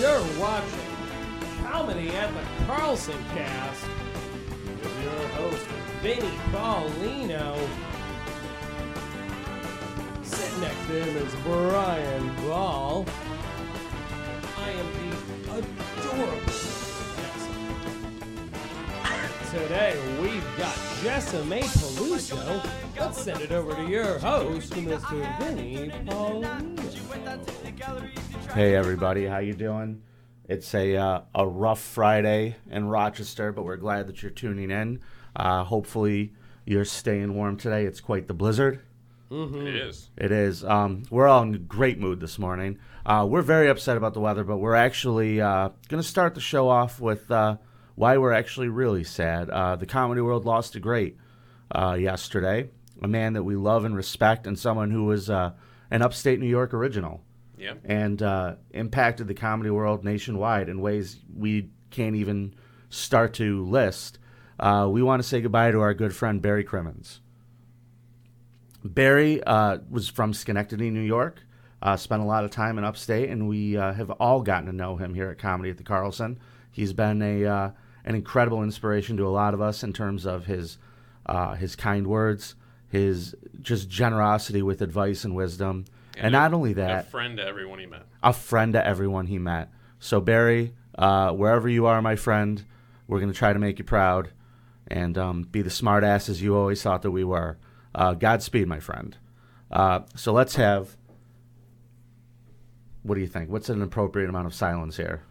You're watching Comedy at the Carlson Cast with your host, Vinny Paulino. Sitting next to him is Brian Ball. I am the adorable Jessica. Today we've got Jessime Peluso. Let's send it over to your host, Mr. Vinny Paulino. Hey everybody, how you doing? It's a rough Friday in Rochester, but we're glad that you're tuning in. Hopefully you're staying warm today. It's quite the blizzard. Mm-hmm. It is. It is. We're all in a great mood this morning. We're very upset about the weather, but we're actually going to start the show off with why we're actually really sad. The comedy world lost a great yesterday, a man that we love and respect, and someone who was an upstate New York original. Yeah. And impacted the comedy world nationwide in ways we can't even start to list. We want to say goodbye to our good friend Barry Crimmins. Barry was from Schenectady, New York, spent a lot of time in upstate, and we have all gotten to know him here at Comedy at the Carlson. He's been an incredible inspiration to a lot of us in terms of his kind words, his just generosity with advice and wisdom. And not only that, a friend to everyone he met. A friend to everyone he met. So Barry, wherever you are, my friend, we're going to try to make you proud and be the smart asses you always thought that we were. Godspeed, my friend. So let's have, what do you think? What's an appropriate amount of silence here?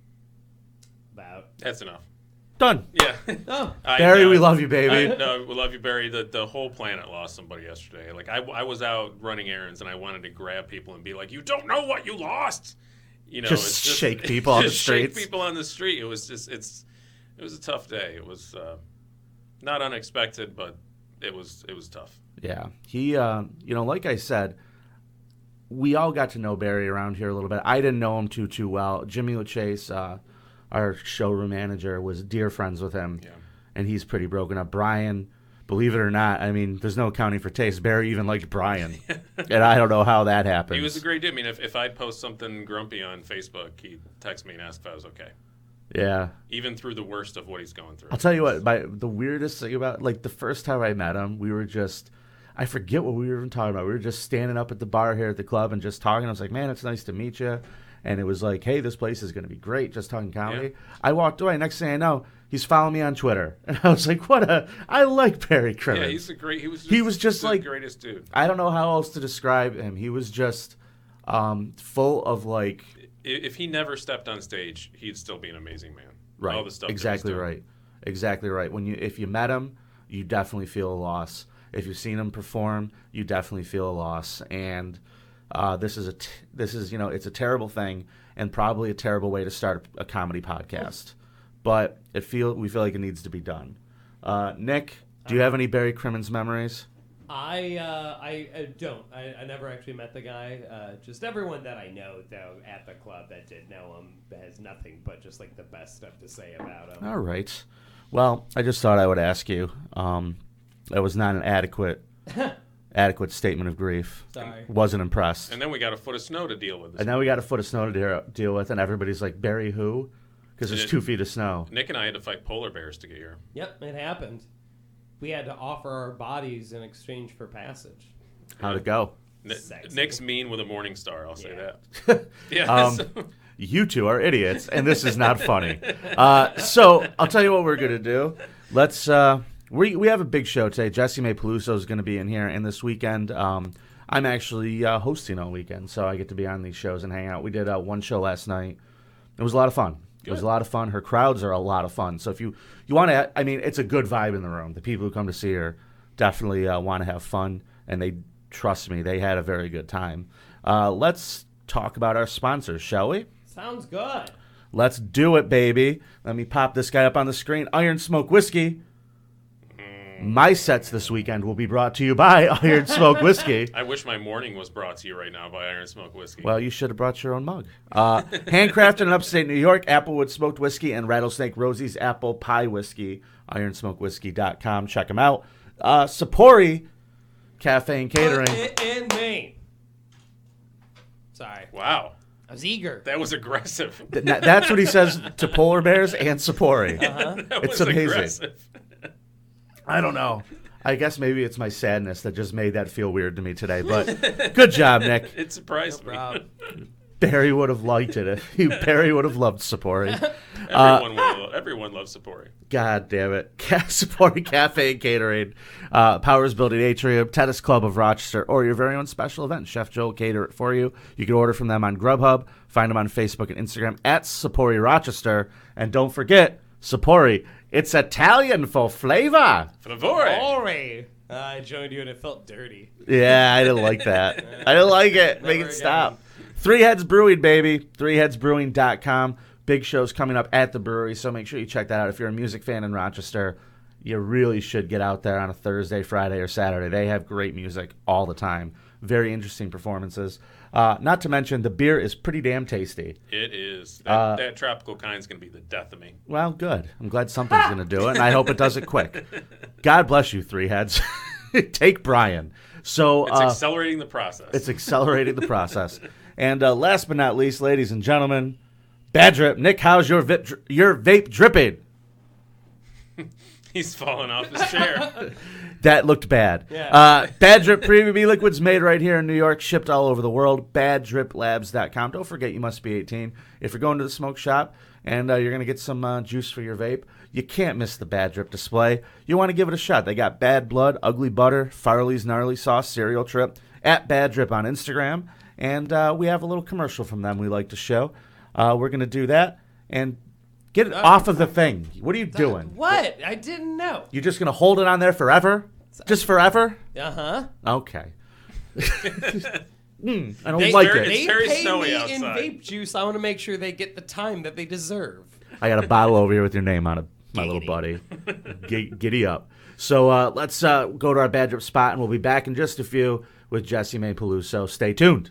That's enough. Done. Yeah. Oh. Barry, we love you, baby. No, we love you, Barry. The whole planet lost somebody yesterday. Like I was out running errands and I wanted to grab people and be like, "You don't know what you lost." You know, just shake people on the streets. Shake people on the street. It was just it was a tough day. It was not unexpected, but it was tough. Yeah. He like I said, we all got to know Barry around here a little bit. I didn't know him too well. Jimmy LaChase, our showroom manager, was dear friends with him, and he's pretty broken up. Brian, believe it or not, I mean, there's no accounting for taste. Barry even liked Brian, and I don't know how that happened. He was a great dude. I mean, if I'd post something grumpy on Facebook, he'd text me and ask if I was okay. Yeah. Even through the worst of what he's going through. I'll tell you what, the weirdest thing about, like, the first time I met him, we were just, I forget what we were even talking about. We were just standing up at the bar here at the club and just talking. I was like, man, it's nice to meet you. And it was like, hey, this place is going to be great, just talking comedy. Yeah. I walked away. Next thing I know, he's following me on Twitter. And I was like, I like Barry Crimmins. Yeah, he was just like, the greatest dude. I don't know how else to describe him. He was just full of, like. If he never stepped on stage, he'd still be an amazing man. Right. All the stuff exactly right. Exactly right. If you met him, you definitely feel a loss. If you've seen him perform, you definitely feel a loss. And this is it's a terrible thing and probably a terrible way to start a comedy podcast. But we feel like it needs to be done. Nick, do you have any Barry Crimmins memories? I don't. I never actually met the guy. Just everyone that I know, though, at the club that did know him has nothing but just like the best stuff to say about him. All right. Well, I just thought I would ask you. That was not an adequate statement of grief. Sorry. Wasn't impressed. And then we got a foot of snow to deal with. And then we got a foot of snow to deal with, and everybody's like, Barry who? Because there's 2 feet of snow. Nick and I had to fight polar bears to get here. Yep, it happened. We had to offer our bodies in exchange for passage. How'd it go? Nick's mean with a morning star, I'll say that. Yeah. You two are idiots, and this is not funny. So I'll tell you what we're going to do. Let's... We have a big show today. Jessime Peluso is going to be in here, and this weekend I'm actually hosting all weekend, so I get to be on these shows and hang out. We did one show last night. It was a lot of fun. Good. It was a lot of fun. Her crowds are a lot of fun. So if you want to, I mean, it's a good vibe in the room. The people who come to see her definitely want to have fun, and they, trust me, they had a very good time. Let's talk about our sponsors, shall we? Sounds good. Let's do it, baby. Let me pop this guy up on the screen. Iron Smoke Whiskey. My sets this weekend will be brought to you by Iron Smoke Whiskey. I wish my morning was brought to you right now by Iron Smoke Whiskey. Well, you should have brought your own mug. Handcrafted in upstate New York, Applewood Smoked Whiskey and Rattlesnake Rosie's Apple Pie Whiskey. IronSmokeWhiskey.com. Check them out. Sapori Cafe and Catering. In Maine. Sorry. Wow. I was eager. That was aggressive. That's what he says to polar bears and Sapori. That It's was amazing. aggressive. I don't know. I guess maybe it's my sadness that just made that feel weird to me today. But good job, Nick. It surprised me. Barry would have liked it. Barry would have loved Sapori. Everyone loves Sapori. God damn it. Sapori Cafe and Catering, Powers Building Atrium, Tennis Club of Rochester, or your very own special event. Chef Joe will cater it for you. You can order from them on Grubhub. Find them on Facebook and Instagram at Sapori Rochester. And don't forget, Sapori, it's Italian for flavor. Favore. I joined you and it felt dirty. Yeah, I didn't like that. I didn't like it. Make it again. stop. Three Heads Brewing, baby. ThreeHeadsBrewing.com. Big shows coming up at the brewery, so make sure you check that out. If you're a music fan in Rochester, you really should get out there on a Thursday, Friday, or Saturday. They have great music all the time. Very interesting performances. Not to mention, the beer is pretty damn tasty. It is. That tropical kind is going to be the death of me. Well, good. I'm glad something's going to do it, and I hope it does it quick. God bless you, Three Heads. Take Brian. So It's accelerating the process. It's accelerating the process. And last but not least, ladies and gentlemen, Bad Drip. Nick, how's your vape dripping? He's falling off his chair. That looked bad. Yeah. Bad Drip Premium E-Liquids made right here in New York, shipped all over the world. BadDripLabs.com. Don't forget you must be 18. If you're going to the smoke shop and you're going to get some juice for your vape, you can't miss the Bad Drip display. You want to give it a shot. They got Bad Blood, Ugly Butter, Farley's Gnarly Sauce, Cereal Trip, at Bad Drip on Instagram. And we have a little commercial from them we like to show. We're going to do that and get it off of the thing. What are you doing? What? I didn't know. You're just going to hold it on there forever? Just forever? Uh-huh. Okay. I don't They, like very- it. they very pay snowy me outside. in vape juice. I want to make sure they get the time that they deserve. I got a bottle over here with your name on it, my little buddy. Giddy up. So let's go to our Bad Drip spot, and we'll be back in just a few with Jesse May Peluso. Stay tuned.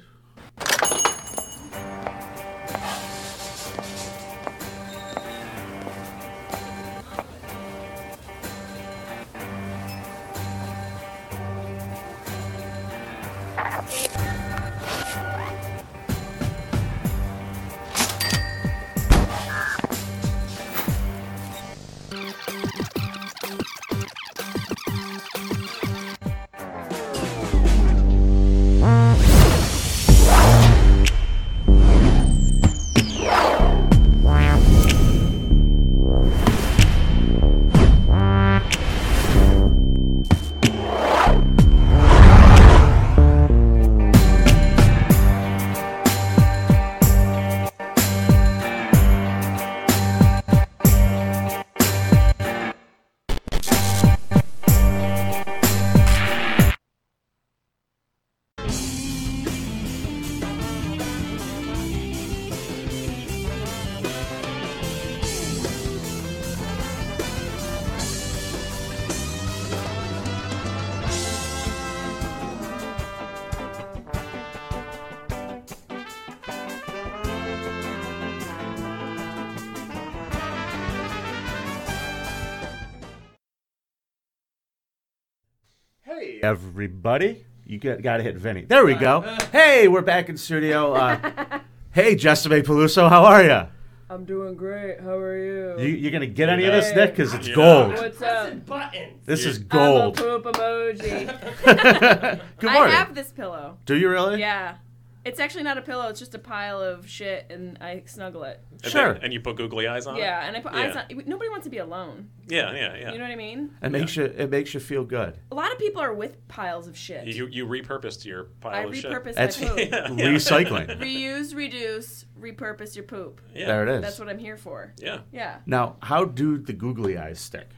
Hey, everybody. You got to hit Vinny. There we go. Hey, we're back in studio. Hey, Jesse May Peluso, how are you? I'm doing great. How are you? You going to get any of this, Hey. Nick? Because it's Yeah. gold. What's up? Buttons. This is I'm a gold. poop emoji. Good I morning. have this pillow. Do you really? Yeah. It's actually not a pillow. It's just a pile of shit, and I snuggle it. And Sure. and you put googly eyes on Yeah, and I put eyes Yeah. on. Nobody wants to be alone. it? Yeah. You know what I mean? It makes you feel good. A lot of people are with piles of shit. You repurposed your pile I of shit. repurpose That's my poop. recycling. Reuse, reduce, repurpose your poop. Yeah. There it is. That's what I'm here for. Yeah. Yeah. Now, how do the googly eyes stick?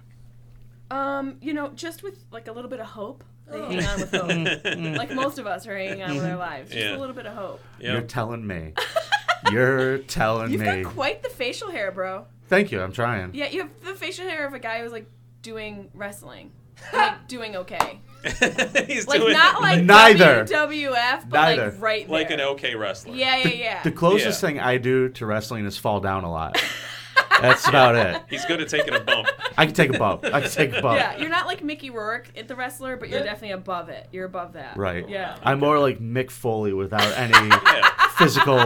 Just with like a little bit of hope. They hang on with hope. Like most of us are hanging on with our lives. Just Yeah. a little bit of hope. Yeah. You're telling me. You're telling You've me. got quite the facial hair, bro. Thank you. I'm trying. Yeah, you have the facial hair of a guy who's like doing wrestling. Like doing okay. He's Like doing not like Neither. WWF, but Neither. like right there. like an okay wrestler. Yeah. The closest Yeah. thing I do to wrestling is fall down a lot. That's about it. He's good at taking a bump. I can take a bump. Yeah, you're not like Mickey Rourke at the wrestler, but you're definitely above it. You're above that. Right. Yeah. I'm more like Mick Foley without any Yeah. physical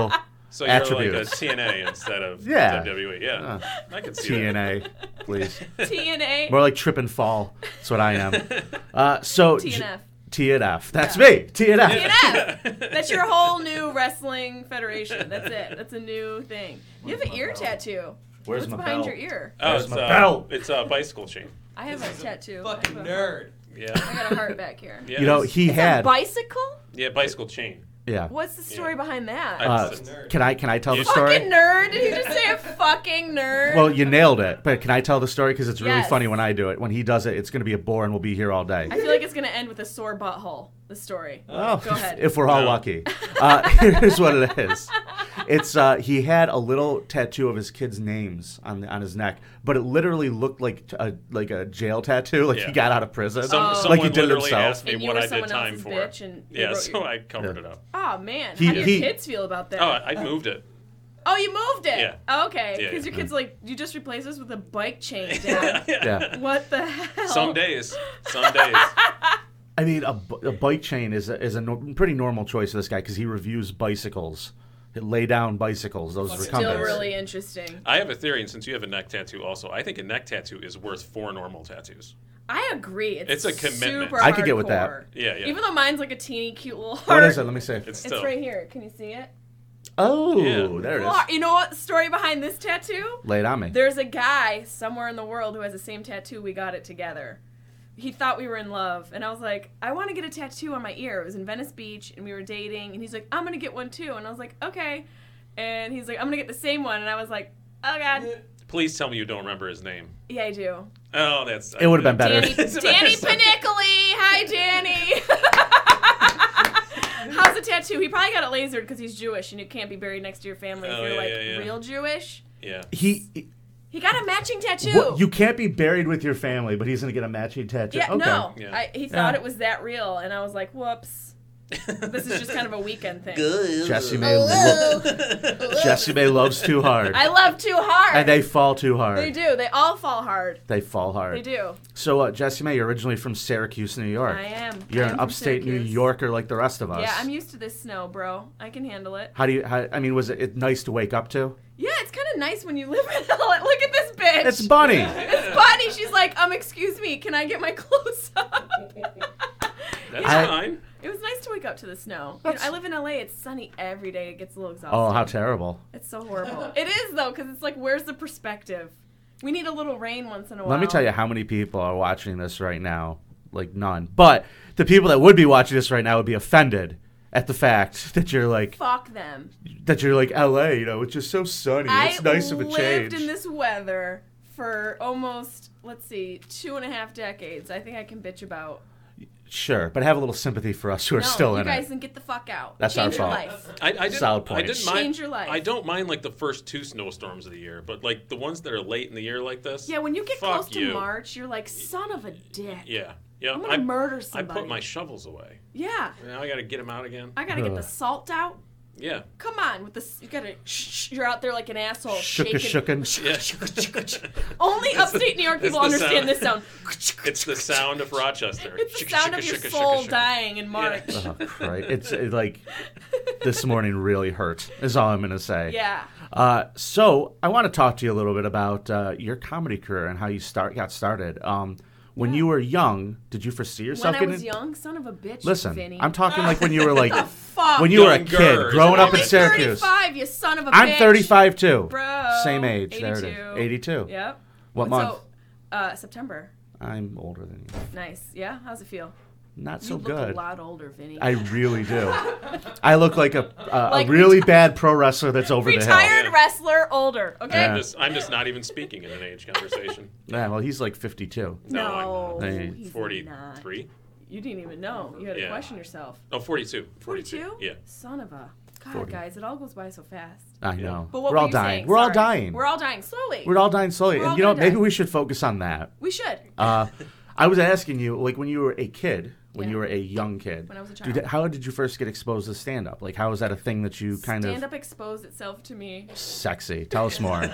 So you're attributes. like a TNA instead of Yeah. WWE. Yeah, I can see TNA, please. TNA. More like trip and fall. That's what I am. So TNF. TNF. That's me. TNF. TNF. That's your whole new wrestling federation. That's it. That's a new thing. You have an ear tattoo. Where's What's my behind belt? your ear? Oh, Where's it's my belt? it's a bicycle chain. I have a tattoo. Fucking I have a- nerd. Yeah. I got a heart back here. Yeah, You know, it's- he It's a had. bicycle? yeah, bicycle chain. Yeah. What's the story behind that? I- Can I tell the You- story? Fucking nerd! Did he just say a fucking nerd? Well, you nailed it. But can I tell the story? Because it's really Yes. funny when I do it. When he does it, it's going to be a bore and we'll be here all day. I feel like it's gonna end with a sore butthole. The story. Oh, Go ahead. if we're all No. lucky. Here's what it is. It's he had a little tattoo of his kids' names on his neck, but it literally looked like a jail tattoo, like he Yeah. got out of prison, Someone like he did it literally himself. asked me And you what were I did someone time else's for. bitch and they Yeah, wrote so you- I covered it up. Oh man, He- how do your he- kids feel about that? Oh, I moved it. Oh, you moved it. Yeah. Oh, okay, Yeah, because yeah. your kids like you just replaced us with a bike chain. Dad. Yeah. What the hell? Some days. Some days. I mean, a bike chain is a pretty normal choice for this guy because he reviews bicycles, lay down bicycles. Those Still Still recumbents. really interesting. I have a theory, and since you have a neck tattoo also, I think a neck tattoo is worth 4 normal tattoos. I agree. It's a commitment. Super I could get with that. hardcore. Yeah, yeah. Even though mine's like a teeny cute little heart. What is it? Let me see. It's It's still. right here. Can you see it? Oh, Yeah. there it Well, is. you know what the story behind this tattoo? Lay it on me. There's a guy somewhere in the world who has the same tattoo. We got it together. He thought we were in love, and I was like, I want to get a tattoo on my ear. It was in Venice Beach, and we were dating, and he's like, I'm gonna get one too, and I was like, okay. And he's like, I'm gonna get the same one, and I was like, oh god, Please tell me you don't remember his name. yeah, I do. Oh, that's. It would have been better. Danny Panicoli. Hi, Danny. How's the tattoo? He probably got it lasered because he's Jewish, and you can't be buried next to your family if Oh, you're yeah, like yeah, yeah. real Jewish. Yeah. He He got a matching tattoo. what, you can't be buried with your family, but he's gonna get a matching tattoo. Yeah, okay. no. Yeah. He thought Yeah. it was that real, and I was like, whoops. This is just kind of a weekend thing. Jessie May loves too hard, I love too hard. and they fall too hard. They do. They all fall hard. They fall hard. They do. So, Jessie May, you're originally from Syracuse, New York. I am. You're I an am from upstate New Syracuse. Yorker like the rest of us. Yeah, I'm used to this snow, bro. I can handle it. How, I mean, was it nice to wake up to? Yeah, it's kind of nice when you live in LA. Look at this bitch. It's Bunny. It's Bunny. She's like, excuse me, can I get my clothes up? That's I- fine. It was nice to wake up to the snow. You know, I live in LA. It's sunny every day. It gets a little exhausting. Oh, how terrible. It's so horrible. It is, though, because it's like, where's the perspective? We need a little rain once in a while. Let me tell you how many people are watching this right now. Like, none. But the people that would be watching this right now would be offended at the fact that you're like, Fuck them. LA, it's just so sunny. It's nice of a lived change. in this weather for almost, 2.5 decades. I think I can bitch about. Sure, but have a little sympathy for us who are No, still you in guys it. can get the fuck out. That's Change our your fault. life. I didn't, Solid point. I didn't mind, Change your life. I don't mind like the first 2 snowstorms of the year, but like the ones that are late in the year like this. Yeah, when you get fuck close to you. March, you're like, son of a dick. Yeah, yeah. I'm gonna murder I somebody. put my shovels away. Yeah, Now I got to get them out again. I gotta get the Ugh. salt out. Yeah. Come on, with this, you gotta. You're out there like an asshole, Shooka shaking. shookin'. Yeah. Only upstate New York people It's the understand sound. this sound. It's the sound of Rochester. It's the sound of your soul dying in March. Oh, Christ. It's like this morning really hurt, is all I'm going to say. Yeah. So I want to talk to you a little bit about your comedy career and how you got started. When you were young, did you foresee yourself When I getting was young, son of a bitch. Listen, Vinny. I'm talking like when you were like What the fuck? when you were a Younger. kid growing up in Only Syracuse. 35, you son of a bitch. I'm 35 too. Bro. Same age. 82. There it is. 82. Yep. What month? So, September. I'm older than you. Nice. Yeah? How's it feel? Not You so look good. a lot older, Vinny. I really do. I look like a Like really bad pro wrestler that's over the hill. Retired wrestler, older. Okay? Yeah. I'm just not even speaking in an age conversation. Yeah, well, he's like 52. No, No. I'm not. he's 43? not. You didn't even know. You had to Yeah. question yourself. Oh, 42. 42? Yeah. Son of a. God, 40. guys, it all goes by so fast. I know. But what We're were all you dying. saying? We're all Sorry. dying. We're all dying slowly. We're all dying slowly. We're And all you know, gonna maybe die. we should focus on that. We should. I was asking you, like, when you were a kid, when Yeah. you were a young kid, When I was a child. how did you first get exposed to stand-up? Like, how was that a thing that you kind Stand of... up exposed itself to me. Sexy. Tell us more.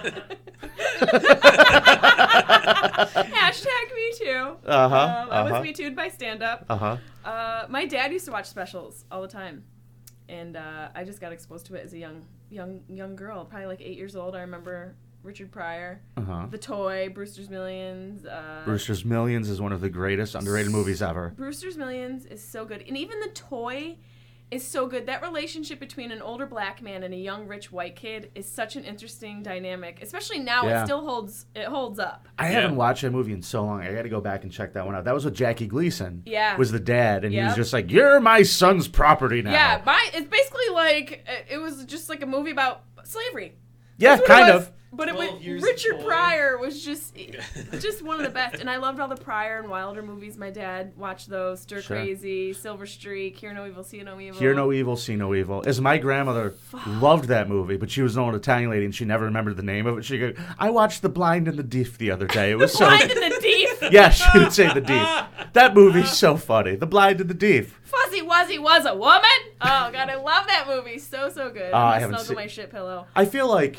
Hashtag me too. Uh-huh. I was me too'd by stand up. Uh-huh. My dad used to watch specials all the time. And I just got exposed to it as a young young girl, probably like 8 years old. I remember Richard Pryor, Uh-huh. The Toy, Brewster's Millions. Brewster's Millions is one of the greatest underrated movies ever. Brewster's Millions is so good. And even The Toy is so good. That relationship between an older black man and a young rich white kid is such an interesting dynamic. Especially now, Yeah. it still holds up. I haven't watched that movie in so long. I got to go back and check that one out. That was with Jackie Gleason. Yeah. Was the dad, and he was Yep. just like, "You're my son's property now." Yeah, it's basically like it was just like a movie about slavery. Yeah, That's what kind it was. of. But 12 Years Richard a Boy. Pryor was just one of the best, and I loved all the Pryor and Wilder movies. My dad watched those: Stir Sure. Crazy, Silver Streak, Hear No Evil, See No Evil. Hear No Evil, See No Evil. As my grandmother loved that movie, but she was an old Italian lady and she never remembered the name of it. She go, "I watched The Blind and the Deaf the other day. It was so." Blind and the Deep. Yeah, she would say The Deaf. That movie's so funny. The Blind and the Deaf. Fuzzy Wuzzy was a woman. Oh God, I love that movie. So good. I I'm haven't snuggle seen- my shit pillow. I feel like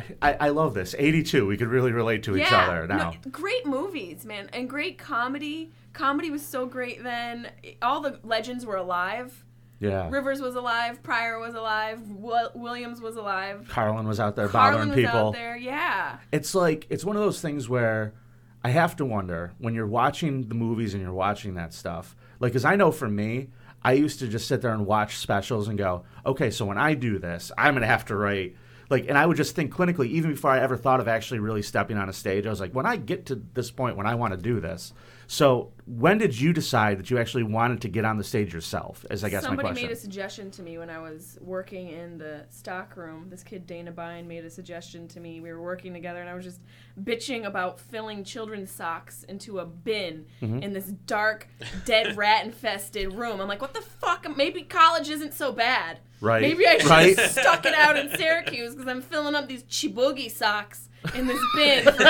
I love this. 82. We could really relate to each other now. No, great movies, man, and great comedy. Comedy was so great then. All the legends were alive. Yeah. Rivers was alive. Pryor was alive. Williams was alive. Carlin was out there Carlin bothering was people. out there. Yeah. It's like, it's one of those things where I have to wonder when you're watching the movies and you're watching that stuff. Like, because I know for me, I used to just sit there and watch specials and go, okay, so when I do this, I'm going to have to write. Like, and I would just think clinically, even before I ever thought of actually really stepping on a stage, I was like, when I get to this point when I want to do this. So when did you decide that you actually wanted to get on the stage yourself, is I guess my Somebody question. made a suggestion to me when I was working in the stock room. This kid, Dana Bine, made a suggestion to me. We were working together, and I was just bitching about filling children's socks into a bin Mm-hmm. in this dark, dead, rat-infested room. I'm like, what the fuck? Maybe college isn't so bad. Right. Maybe I should Right. have stuck it out in Syracuse because I'm filling up these Chiboogie socks in this bin for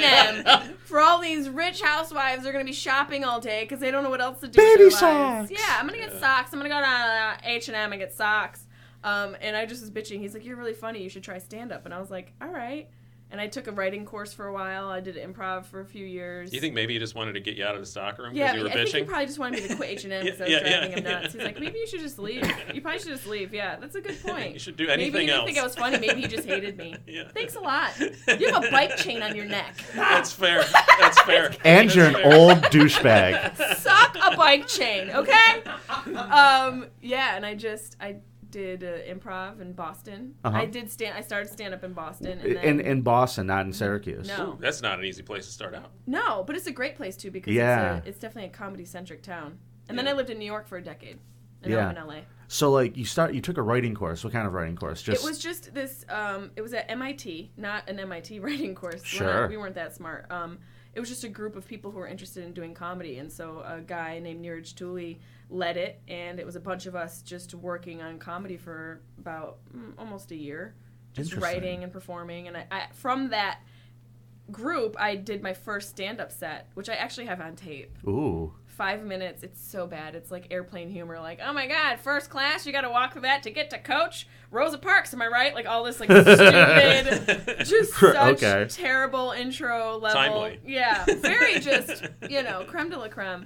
H&M. For all these rich housewives, they're going to be shopping all day because they don't know what else to do Baby with their lives. socks. Yeah, I'm going to get socks. I'm going to go down to H&M and get socks. And I just was bitching. He's like, you're really funny. You should try stand-up. And I was like, all right. And I took a writing course for a while. I did improv for a few years. You think maybe he just wanted to get you out of the stock room Yeah, because you were I think he bitching? probably just wanted me to quit H&M because I was driving him nuts. He's like, maybe you should just leave. You probably should just leave. Yeah, that's a good point. You should do Maybe anything he didn't else. think I was funny. Maybe he just hated me. Yeah. Thanks a lot. You have a bike chain on your neck. That's fair. That's fair. And That's you're an fair. old douchebag. Suck a bike chain, okay? Yeah, and I did improv in Boston. Uh-huh. I started stand up in Boston. And then, In Boston, not in Syracuse. No. That's not an easy place to start out. No, but it's a great place too because Yeah. it's definitely a comedy centric town. And then Yeah. I lived in New York for a decade. And Yeah. now I'm in LA. So like you took a writing course. What kind of writing course? Just It was just this. It was at MIT, not an MIT writing course. Sure. We weren't that smart. It was just a group of people who were interested in doing comedy, and so a guy named Neeraj Tooley led it, and it was a bunch of us just working on comedy for about almost a year, just Interesting. writing and performing. And I from that group, I did my first stand-up set, which I actually have on tape. Ooh. 5 minutes. It's so bad. It's like airplane humor. Like, oh my God, first class, you got to walk through that to get to Coach Rosa Parks. Am I right? Like all this like stupid, just such Okay. terrible intro level. Timely. Yeah, very just creme de la creme.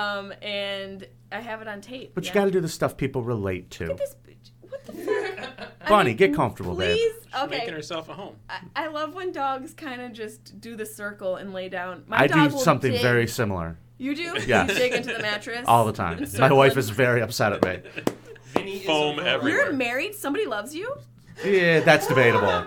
And I have it on tape. But yeah. you got to do the stuff people relate to. Look at this bitch. What the fuck? Bonnie, get comfortable, babe. please. She's making Okay. herself a home. I love when dogs kind of just do the circle and lay down. My I dog do will something dig. very similar You do? Yes. You dig into the mattress all the time. and My circle wife it? is very upset at me. Vinny is Foam a pro. everywhere. You're married? Somebody loves you? Yeah, that's debatable.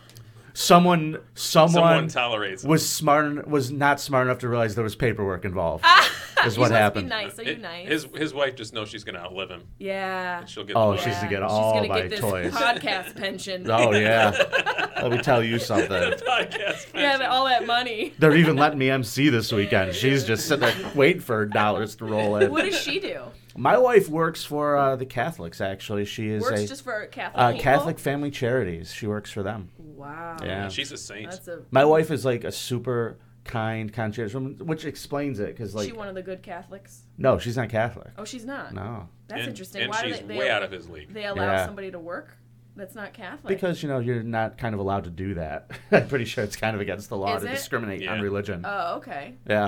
Someone tolerates it. was not smart enough to realize there was paperwork involved. Is what You must happened. Be nice. Are you nice? His wife just knows she's going to outlive him. Yeah. And she'll get Oh, the she's money. to get She's all gonna my get this toys. podcast pension. Oh yeah. Let me tell you something. Podcast Yeah, all that money. They're even letting me MC this weekend. She's just sitting there waiting for her dollars to roll in. What does she do? My wife works for the Catholics. Actually, she is Works a just for Catholic people? Catholic Family Charities. She works for them. Wow. Yeah. And she's a saint. That's a. My wife is like a super kind, conscientious woman, which explains it because like she one of the good Catholics? no, she's not Catholic. Oh, she's not. No, That's and, interesting. And Why she's do they way out of his league. They allow Yeah. somebody to work that's not Catholic. because you're not kind of allowed to do that. I'm pretty sure it's kind of against the law Is to it? discriminate Yeah. on religion. Oh, okay. Yeah.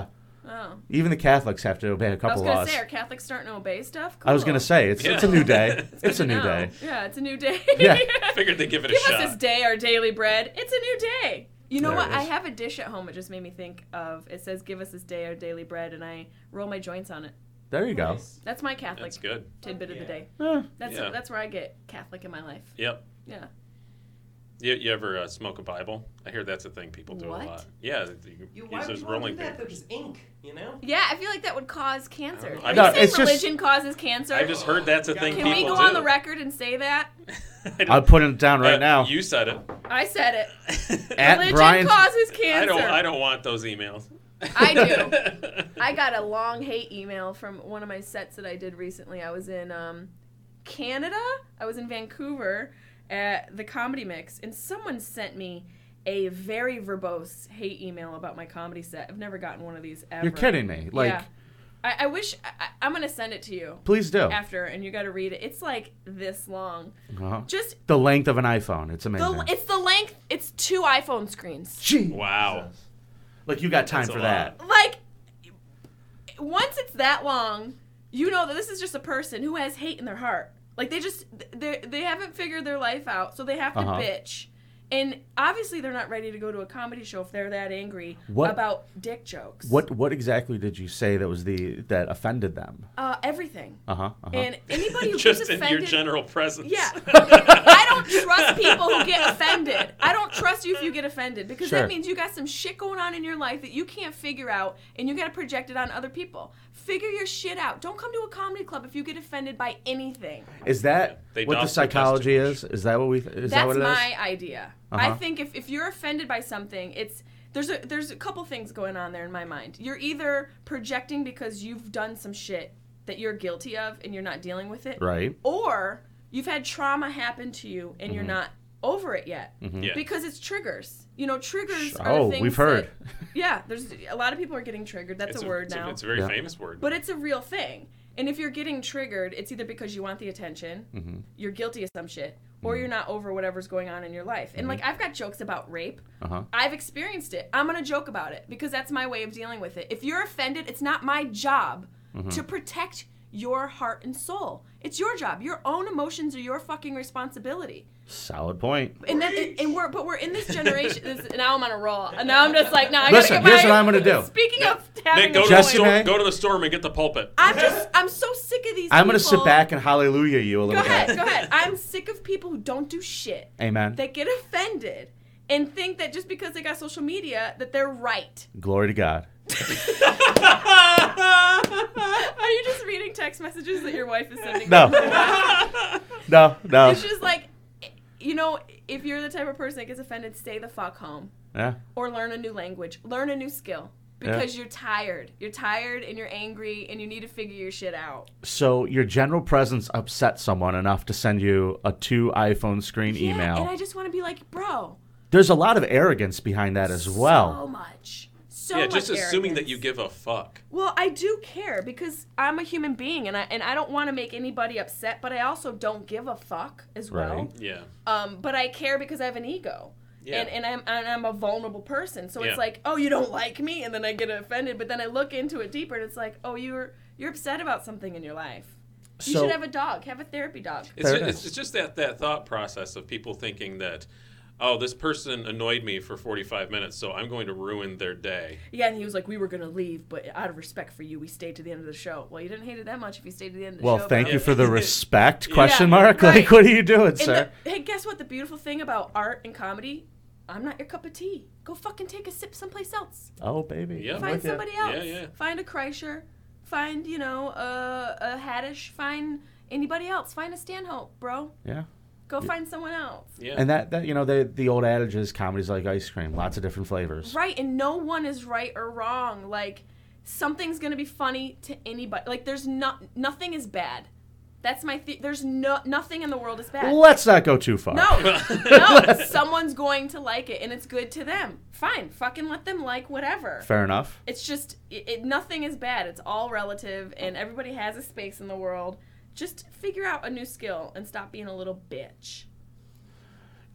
Oh. Even the Catholics have to obey a I was couple going to laws. say, are Catholics starting to obey stuff? I was Cool. going to say, it's a new day. It's a new No. day. Yeah, it's a new day. Yeah. Figured they'd give it a Give shot. us this day, our daily bread. It's a new day. You know There what? it I is. have a dish at home. It just made me think of, it says, give us this day, our daily bread, and I roll my joints on it. There you go. Nice. That's my Catholic That's good. tidbit of the Yeah. day. Eh, Yeah. That's where I get Catholic in my life. Yep. Yeah. You ever smoke a Bible? I hear that's a thing people do What? a lot. Yeah, Why use would those you want to rolling do that? papers. They're just ink, you know? Yeah, I feel like that would cause cancer. I Are don't know. you saying It's just- religion causes cancer? I just heard that's a thing Can people we go do. on the record and say that? I'm putting it down right now. You said it. I said it. At Religion Brian. causes cancer. I don't want those emails. I do. I got a long hate email from one of my sets that I did recently. I was in Canada. I was in Vancouver at the Comedy Mix, and someone sent me a very verbose hate email about my comedy set. I've never gotten one of these ever. You're kidding me. Like, Yeah. I wish I'm gonna send it to you please do. after, and you got to read it. It's like this long. Uh-huh. Just The length of an iPhone. It's amazing. it's the length. It's 2 iPhone screens. Gee. Wow. Like, you got time That's a for lot. that. Like, once it's that long, you know that this is just a person who has hate in their heart. Like, they haven't figured their life out, so they have to Uh-huh. bitch. And obviously they're not ready to go to a comedy show if they're that angry What- about dick jokes. What exactly did you say that was that offended them? Everything. Uh-huh. Uh-huh. And anybody who Just gets in offended... your general presence. Yeah. I don't trust people who get offended. I don't trust you if you get offended because Sure. that means you got some shit going on in your life that you can't figure out and you got to project it on other people. Figure your shit out. Don't come to a comedy club if you get offended by anything. Is that They what the doss their psychology testicles. is? Is that what we? Is that That's what it is? my idea. I Uh-huh. think if you're offended by something, there's a couple things going on there in my mind. You're either projecting because you've done some shit that you're guilty of and you're not dealing with it. Right. Or you've had trauma happen to you and you're not over it yet. Yeah. Because it's triggers. You know, triggers are Oh, the things we've heard. that- yeah, there's a lot of people are getting triggered. That's It's a word now. It's a very Yeah. famous word. But it's a real thing. And if you're getting triggered, it's either because you want the attention, you're guilty of some shit, or you're not over whatever's going on in your life. And like, I've got jokes about rape. Uh-huh. I've experienced it. I'm going to joke about it because that's my way of dealing with it. If you're offended, it's not my job to protect your heart and soul. It's your job. Your own emotions are your fucking responsibility. Solid point. And then, we're in this generation. Now I'm on a roll. And now I'm just like, I Listen, gotta get here's my, what I'm gonna do. Speaking of having Nick, go a to, the Jesse point, May? go to the store and get the pulpit. I'm so sick of these I'm gonna people. sit back and hallelujah you a Go little ahead, bit. go ahead. I'm sick of people who don't do shit. Amen. That get offended and think that just because they got social media that they're right. Glory to God. Are you just reading text messages that your wife is sending? No. No. No. It's just like, you know, if you're the type of person that gets offended, stay the fuck home. Yeah. Or learn a new language. Learn a new skill. Because you're tired. You're tired and you're angry and you need to figure your shit out. So your general presence upset someone enough to send you a 2 iPhone screen Yeah, email. and I just want to be like, bro. There's a lot of arrogance behind that as well. So much. So Yeah, much just assuming that arrogance. you give a fuck. Well, I do care because I'm a human being and I don't want to make anybody upset, but I also don't give a fuck as well. Right. Yeah. But I care because I have an ego. Yeah. And I'm a vulnerable person. So Yeah. it's like, oh, you don't like me, and then I get offended, but then I look into it deeper and it's like, oh, you're upset about something in your life. You So- should have a dog. Have a therapy dog. It's There just, it is. it's just that thought process of people thinking that, oh, this person annoyed me for 45 minutes, so I'm going to ruin their day. Yeah, and he was like, we were going to leave, but out of respect for you, we stayed to the end of the show. Well, you didn't hate it that much if you stayed to the end of the Well, show. thank bro. you for the respect? Yeah, Question mark. right. Like, what are you doing, And sir? hey, guess what? The beautiful thing about art and comedy, I'm not your cup of tea. Go fucking take a sip someplace else. Oh, baby. Yeah. I'm Find with ya. somebody else. Yeah, yeah. Find a Kreischer. Find, a Haddish. Find anybody else. Find a Stanhope, bro. Yeah. Go find someone else. Yeah. And that the old adage is comedy's like ice cream, lots of different flavors. Right, and no one is right or wrong. Like, something's gonna be funny to anybody. Like, there's nothing is bad. That's my there's nothing in the world is bad. Let's not go too far. No, someone's going to like it, and it's good to them. Fine, fucking let them like whatever. Fair enough. It's just, nothing is bad. It's all relative, and everybody has a space in the world. Just figure out a new skill and stop being a little bitch.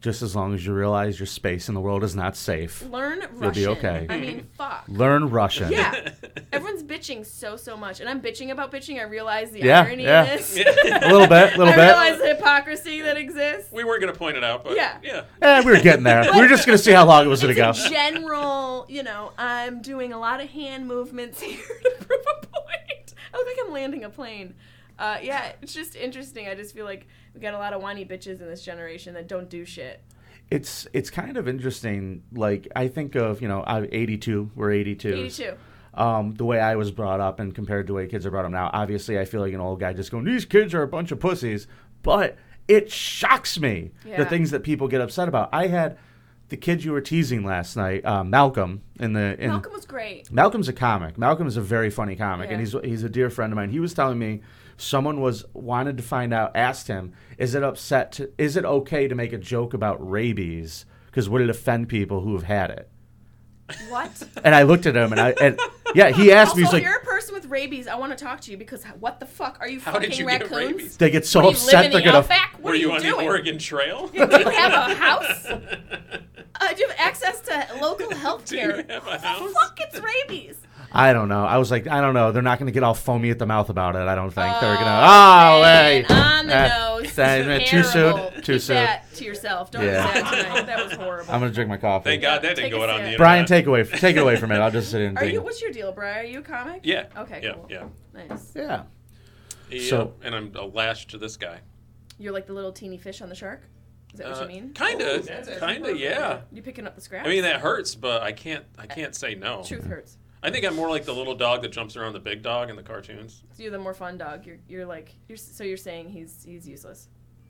just as long as you realize your space in the world is not safe. Learn You'll Russian. be okay. I mean, fuck. Learn Russian. Yeah. Everyone's bitching so much. And I'm bitching about bitching. I realize the Yeah, irony yeah. in this. A little bit. I realize the hypocrisy that exists. We weren't going to point it out, but Yeah. We were getting there. We were just going to see how long it was going to go. It's a general, I'm doing a lot of hand movements here to prove a point. I look like I'm landing a plane. It's just interesting. I just feel like we got a lot of whiny bitches in this generation that don't do shit. It's kind of interesting. Like, I think of, I'm 82. We're 82. 82. The way I was brought up and compared to the way kids are brought up now, obviously I feel like an old guy just going, these kids are a bunch of pussies. But it shocks me, the things that people get upset about. I had the kid you were teasing last night, Malcolm. Malcolm was great. Malcolm's a comic. Malcolm's a very funny comic, and Yeah. he's a dear friend of mine. He was telling me someone wanted to find out, asked him, is it okay to make a joke about rabies? Because would it offend people who have had it? What? And I looked at him, and he asked Also, me, he's if like, you're a person with rabies, I want to talk to you because what the fuck? Are you How did fucking you get raccoons? rabies? they get so What, do you live upset in they're the gonna. outback? What Were are you you on doing? the Oregon Trail? Do you have a house? Do you have access to local health Do you care? have a Who house? the fuck gets rabies? I don't know. I was like, I don't know. They're not going to get all foamy at the mouth about it. I don't think they're going to. Oh, Oh, man, wait. on the nose. Too soon. Terrible. Too Keep soon. that to yourself. Don't do Yeah. that tonight. That was horrible. I'm going to drink my coffee. Thank God that Take didn't go a out on the sip. internet. Brian, take it away from it. I'll just sit in and Are you? drink. What's your deal, Brian? Are you a comic? Yeah. Okay. Yeah, Cool. yeah. Nice. Yeah. So, and I'm lashed to this guy. You're like the little teeny fish on the shark. Is that what you mean? Kinda, that's actually kinda, perfect. yeah. You picking up the scraps? I mean that hurts, but I can't say no. Truth hurts. I think I'm more like the little dog that jumps around the big dog in the cartoons. So you're the more fun dog. You're saying he's useless.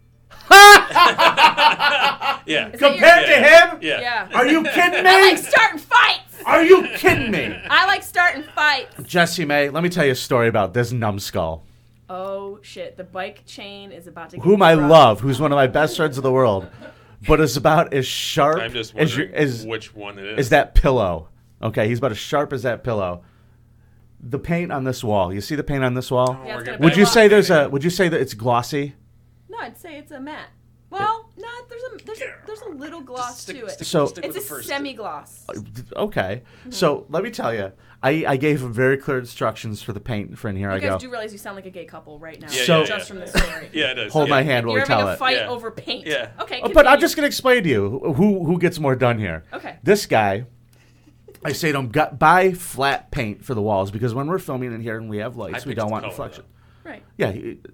Yeah. Is that Compared to Yeah. him? Yeah. Yeah. Are you kidding I like me? starting fights. Are you kidding me? I like starting fights. Jesse May, let me tell you a story about this numbskull, Oh shit! The bike chain is about to. Get whom I rough. love, who's one of my best friends in the world, but is about as sharp I'm just as wondering which one it is that pillow. Okay, he's about as sharp as that pillow. The paint on this wall. You see the paint on this wall? Yeah, it's We're gonna gonna Would you blow say up. would you say that it's glossy? No, I'd say it's a matte. Well, no, there's a little gloss Stick- to it. stick- So- stick with It's the a first. semi-gloss. Okay. So let me tell you, I gave him very clear instructions for the paint for in here. You I guys go, do realize you sound like a gay couple right now. Yeah, So- yeah, just yeah. from the story. Yeah, it is. hold yeah. my hand while You're we tell having a it. fight Yeah. over paint. Yeah. Okay. But I'm continue. just gonna explain to you who gets more done here. Okay. This guy, I say to him, buy flat paint for the walls because when we're filming in here and we have lights, I we picked don't the want color, reflection. Right. Yeah.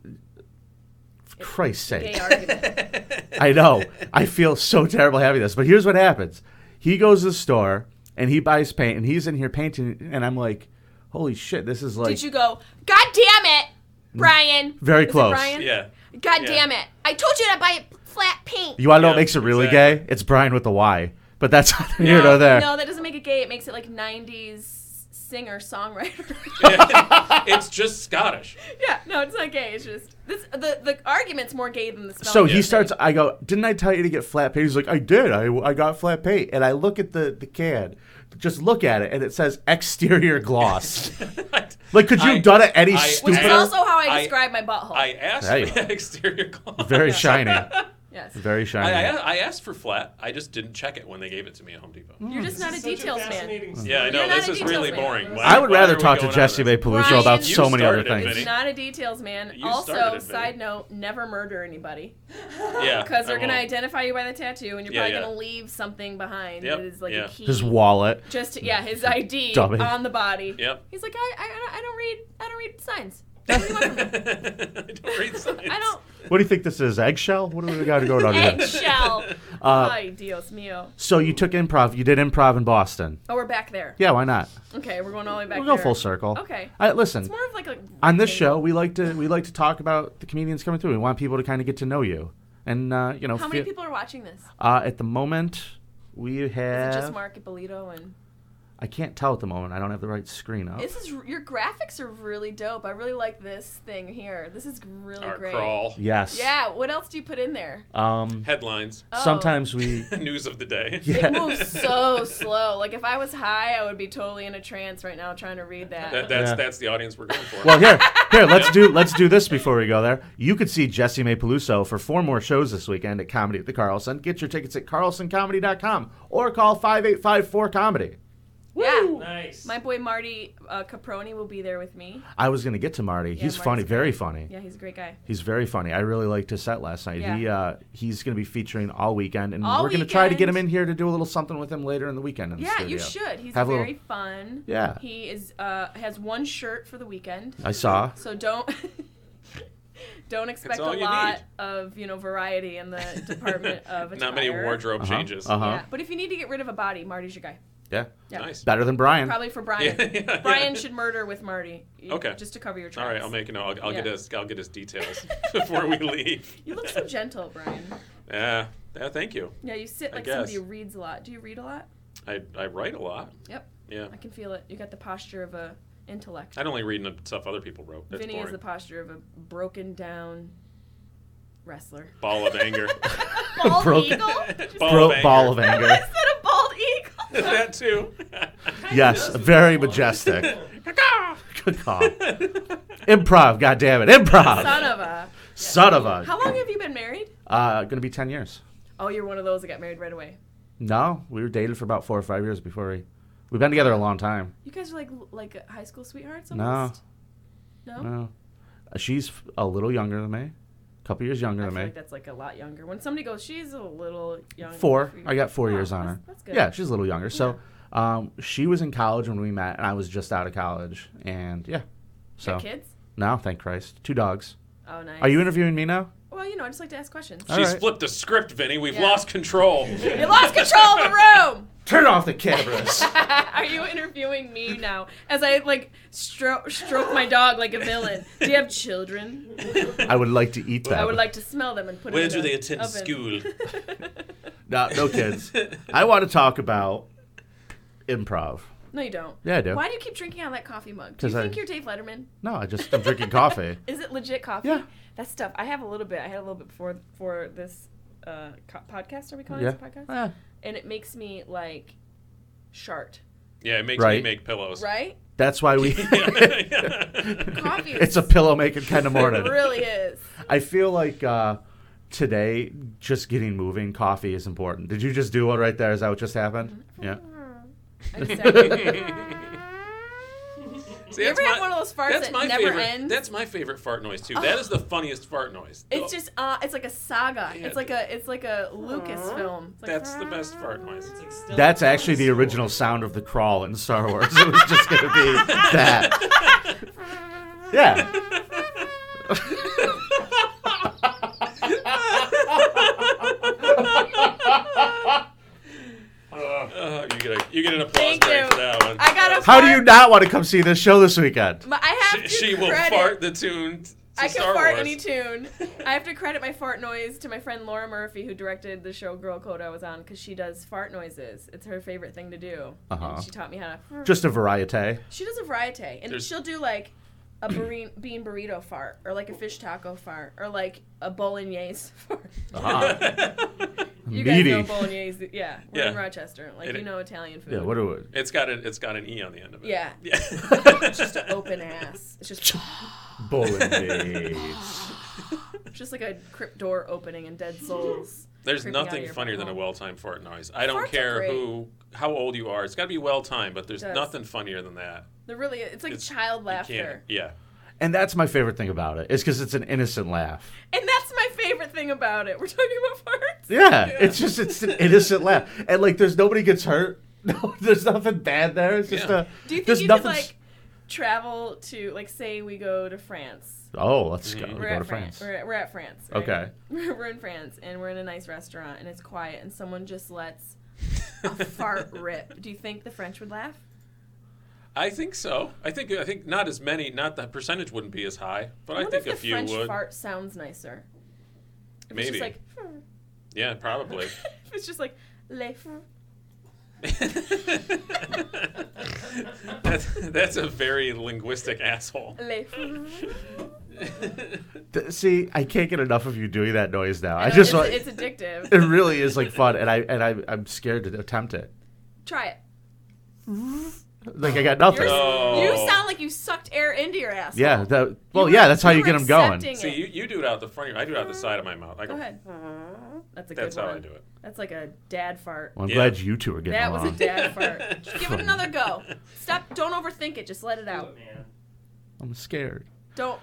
For Christ's Gay sake. argument. I know. I feel so terrible having this. But here's what happens. He goes to the store and he buys paint and he's in here painting and I'm like, holy shit, this is like Did you go? God damn it, Brian. Very Is it close. Brian? Yeah. God Yeah. damn it! I told you to buy flat paint. You wanna know what Yeah, makes it really exactly. gay? It's Brian with the Y. But that's here nor there. No, that doesn't make it gay. It makes it like 90s singer songwriter. It's just Scottish. Yeah, no, it's not gay. It's just the argument's more gay than the spelling. So of he the starts. thing. I go, didn't I tell you to get flat paint? He's like, I did. I got flat paint, and I look at the can, just look at it, and it says exterior gloss. Like, could you have done it any I- Which is stupider? also how I I- describe my butthole. I asked Hey. for the exterior gloss. Very shiny. yes. Very shiny. I asked for flat. I just didn't check it when they gave it to me at Home Depot. You're just not a Such a details man. fascinating story. Yeah, I know. You're not This a is details really man. boring. I would Why rather are we talk to going on Jesse this? May Peluso Brian, about you so many other started it, things. Vinny. Not a details man. You Also, started it, side Vinny. note, never murder anybody. Yeah. Because they're I going to won't. identify you by the tattoo, and you're Yeah, probably yeah. going to leave something behind Yep, that is like yeah. a key. His wallet. Just his ID Dummy. on the body. Yep. He's like, I don't read signs. What do you want from me? I don't read signs. I don't. What do you think this is? Eggshell? What do we got to go on here? Eggshell. Ay, Dios mío. So you took improv. You did improv in Boston. Oh, we're back there. Yeah, why not? Okay, we're going all the way back We'll go there. full circle. Okay. Listen. It's more of like a On this show, we like to talk about the comedians coming through. We want people to kind of get to know you, and How many people are watching this? At the moment, we Is it have. just Mark Ippolito and? I can't tell at the moment. I don't have the right screen up. Your graphics are really dope. I really like this thing here. This is really Our great. crawl. Yes. Yeah. What else do you put in there? Headlines. Oh. Sometimes we. News of the day. It moves so slow. Like if I was high, I would be totally in a trance right now trying to read that. That's the audience we're going for. Well, here, let's do this before we go there. You could see Jessie May Peluso for 4 more shows this weekend at Comedy at the Carlson. Get your tickets at carlsoncomedy.com or call 5854-COMEDY. Yeah. Nice. My boy Marty Caproni will be there with me. I was going to get to Marty. He's Marty's funny, great. very funny. Yeah, he's a great guy. He's very funny. I really liked his set last night. Yeah. He's going to be featuring all weekend, and All we're going to try to get him weekend. in here to do a little something with him later in the weekend. In the Yeah, studio. you should. He's Have a very little- fun. Yeah. He is has one shirt for the weekend. I saw. So don't expect all a you lot of variety in the department of attire. Not many wardrobe changes. Yeah, but if you need to get rid of a body, Marty's your guy. Yeah. Yeah. Nice. Better than Brian. Probably for Brian. Yeah. Brian should murder with Marty. Okay. Just to cover your tracks. All right, I'll make a note. I'll Yeah. get his details before we leave. You look so gentle, Brian. Yeah, thank you. Yeah, you sit I like somebody guess. who reads a lot. Do you read a lot? I write a lot. Yep. Yeah. I can feel it. You got the posture of a intellect. I don't like reading the stuff other people wrote. That's Vinny boring. is the posture of a broken down wrestler. Ball of anger. Bald Broken- eagle? Ball of anger. I said a bald eagle. That too. Yes, very majestic. Caw. Improv, goddammit. Improv. Son of a. Son of How long have you been married? Gonna be 10 years. Oh, you're one of those that got married right away. No, we were dated for about 4 or 5 years before we've been together a long time. You guys are like high school sweethearts No. almost? No? No. She's a little younger than me. A couple years younger I than feel me. like that's like a lot younger. When somebody goes, she's a little younger. 4. I got 4 years on that's- her. that's good. Yeah, she's a little younger. So, she was in college when we met, and I was just out of college. And yeah, so Got kids? no, thank Christ, 2 dogs. Oh, nice. Are you interviewing me now? Well, I just like to ask questions. All She's right. flipped the script, Vinny. We've Yeah. lost control. You lost control of the room! Turn off the cameras. Are you interviewing me now? As I stroke my dog like a villain. Do you have children? I would like to eat them. I would like to smell them and put them in the oven. school? No kids. I want to talk about improv. No, you don't. Yeah, I do. Why do you keep drinking out of that coffee mug? Do 'Cause you I- think you're Dave Letterman? No, I'm drinking coffee. Is it legit coffee? Yeah. That stuff. I have a little bit. I had a little bit before this podcast. Are we calling Yeah. this a podcast? Eh, And it makes me like shart. Yeah, it makes me Right. make pillows. Right? that's why we. Coffee is It's a pillow making kind of morning. It really is. I feel like today, just getting moving, coffee is important. Did you just do one right there? Is that what just happened? Yeah. I just said, See, you ever have one of those farts that's that my never favorite. ends? That's my favorite fart noise too. That is the funniest fart noise. It's just it's like a saga. Yeah. It's like a Lucas film. It's like, That's the best fart noise. That's actually the original sound of the crawl in Star Wars. It was just going to be that. Yeah. You get an applause Thank break you. for that one. I got a How do you not want to come see this show this weekend? But I have to She will credit. fart the tune. To I can Star fart Wars. any tune. I have to credit my fart noise to my friend Laura Murphy, who directed the show Girl Code I was on, because she does fart noises. It's her favorite thing to do. Uh-huh. And she taught me how to. Just a variety. She does a variety, and There's- she'll do like a bean burrito fart, or like a fish taco fart, or like a bolognese fart. You guys Meaty. know bolognese? Yeah, we're in Yeah. Rochester. Like, It- you know Italian food. Yeah, what do we? It's got an E on the end of it. Yeah. Yeah. It's just an open ass. It's just Bolognese. it's just like a crypt door opening in Dead Souls. There's creeping out of nothing your funnier than a home. well-timed fart noise. I don't Farts are care great. how old you are. It's got to be well-timed, but there's It does. nothing funnier than that. They're really, it's like It's- child You laughter. can't. Yeah. And that's my favorite thing about it, is because it's an innocent laugh. And that's my favorite thing about it. We're talking about farts. Yeah, it's an innocent laugh. And, like, there's nobody gets hurt. No, there's nothing bad there. It's just Yeah. Do you there's think you could, nothing like, travel to, like, say we go to France? Oh, let's go. Mhm. We We're go at to France. We're at France. Right? Okay. We're in France, and we're in a nice restaurant, and it's quiet, and someone just lets a fart rip. Do you think the French would laugh? I think so. I think not as many. Not the percentage wouldn't be as high, but I wonder think if a the few French would. fart sounds nicer. If Maybe. It's just like, Yeah, probably. if it's just like, les. That's a very linguistic asshole. Les- See, I can't get enough of you doing that noise now. I know, just it's, want, it's addictive. it really is like fun, and I'm scared to attempt it. Try it. Like I got nothing. Oh. You sound like you sucked air into your asshole. Yeah, You were- that's how you were get them going. accepting See, it. you do it out the front. I do it out the side of my mouth. I Go go. ahead. That's a good That's one. how I do it. That's like a dad fart. Well, I'm Yeah. glad you two are getting That was along. a dad fart. Just give it another go. Stop. Don't overthink it. Just let it out. man. I'm scared. Don't.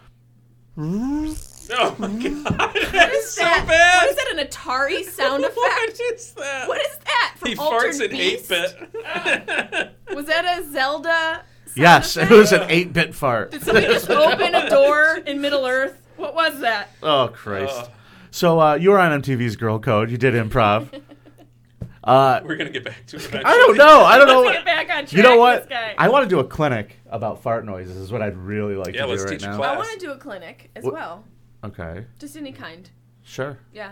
Oh my god, What is that's so that? bad. What is that? An Atari sound effect? What is that? What is that? From He Altered farts in Beast? 8-bit. Was that a Zelda? sound Yes, it effect? was an 8-bit fart. Did somebody just open a door in Middle Earth? What was that? Oh Christ! Ugh. So you were on MTV's Girl Code. You did improv. We're gonna get back to it eventually. I don't know. I don't know. Let's get back on track. You know with what? This guy. I want to do a clinic about fart noises. Is what I'd really like Yeah, to do let's right teach a now. class. I want to do a clinic as What- well. Okay, Just any kind. sure. Yeah.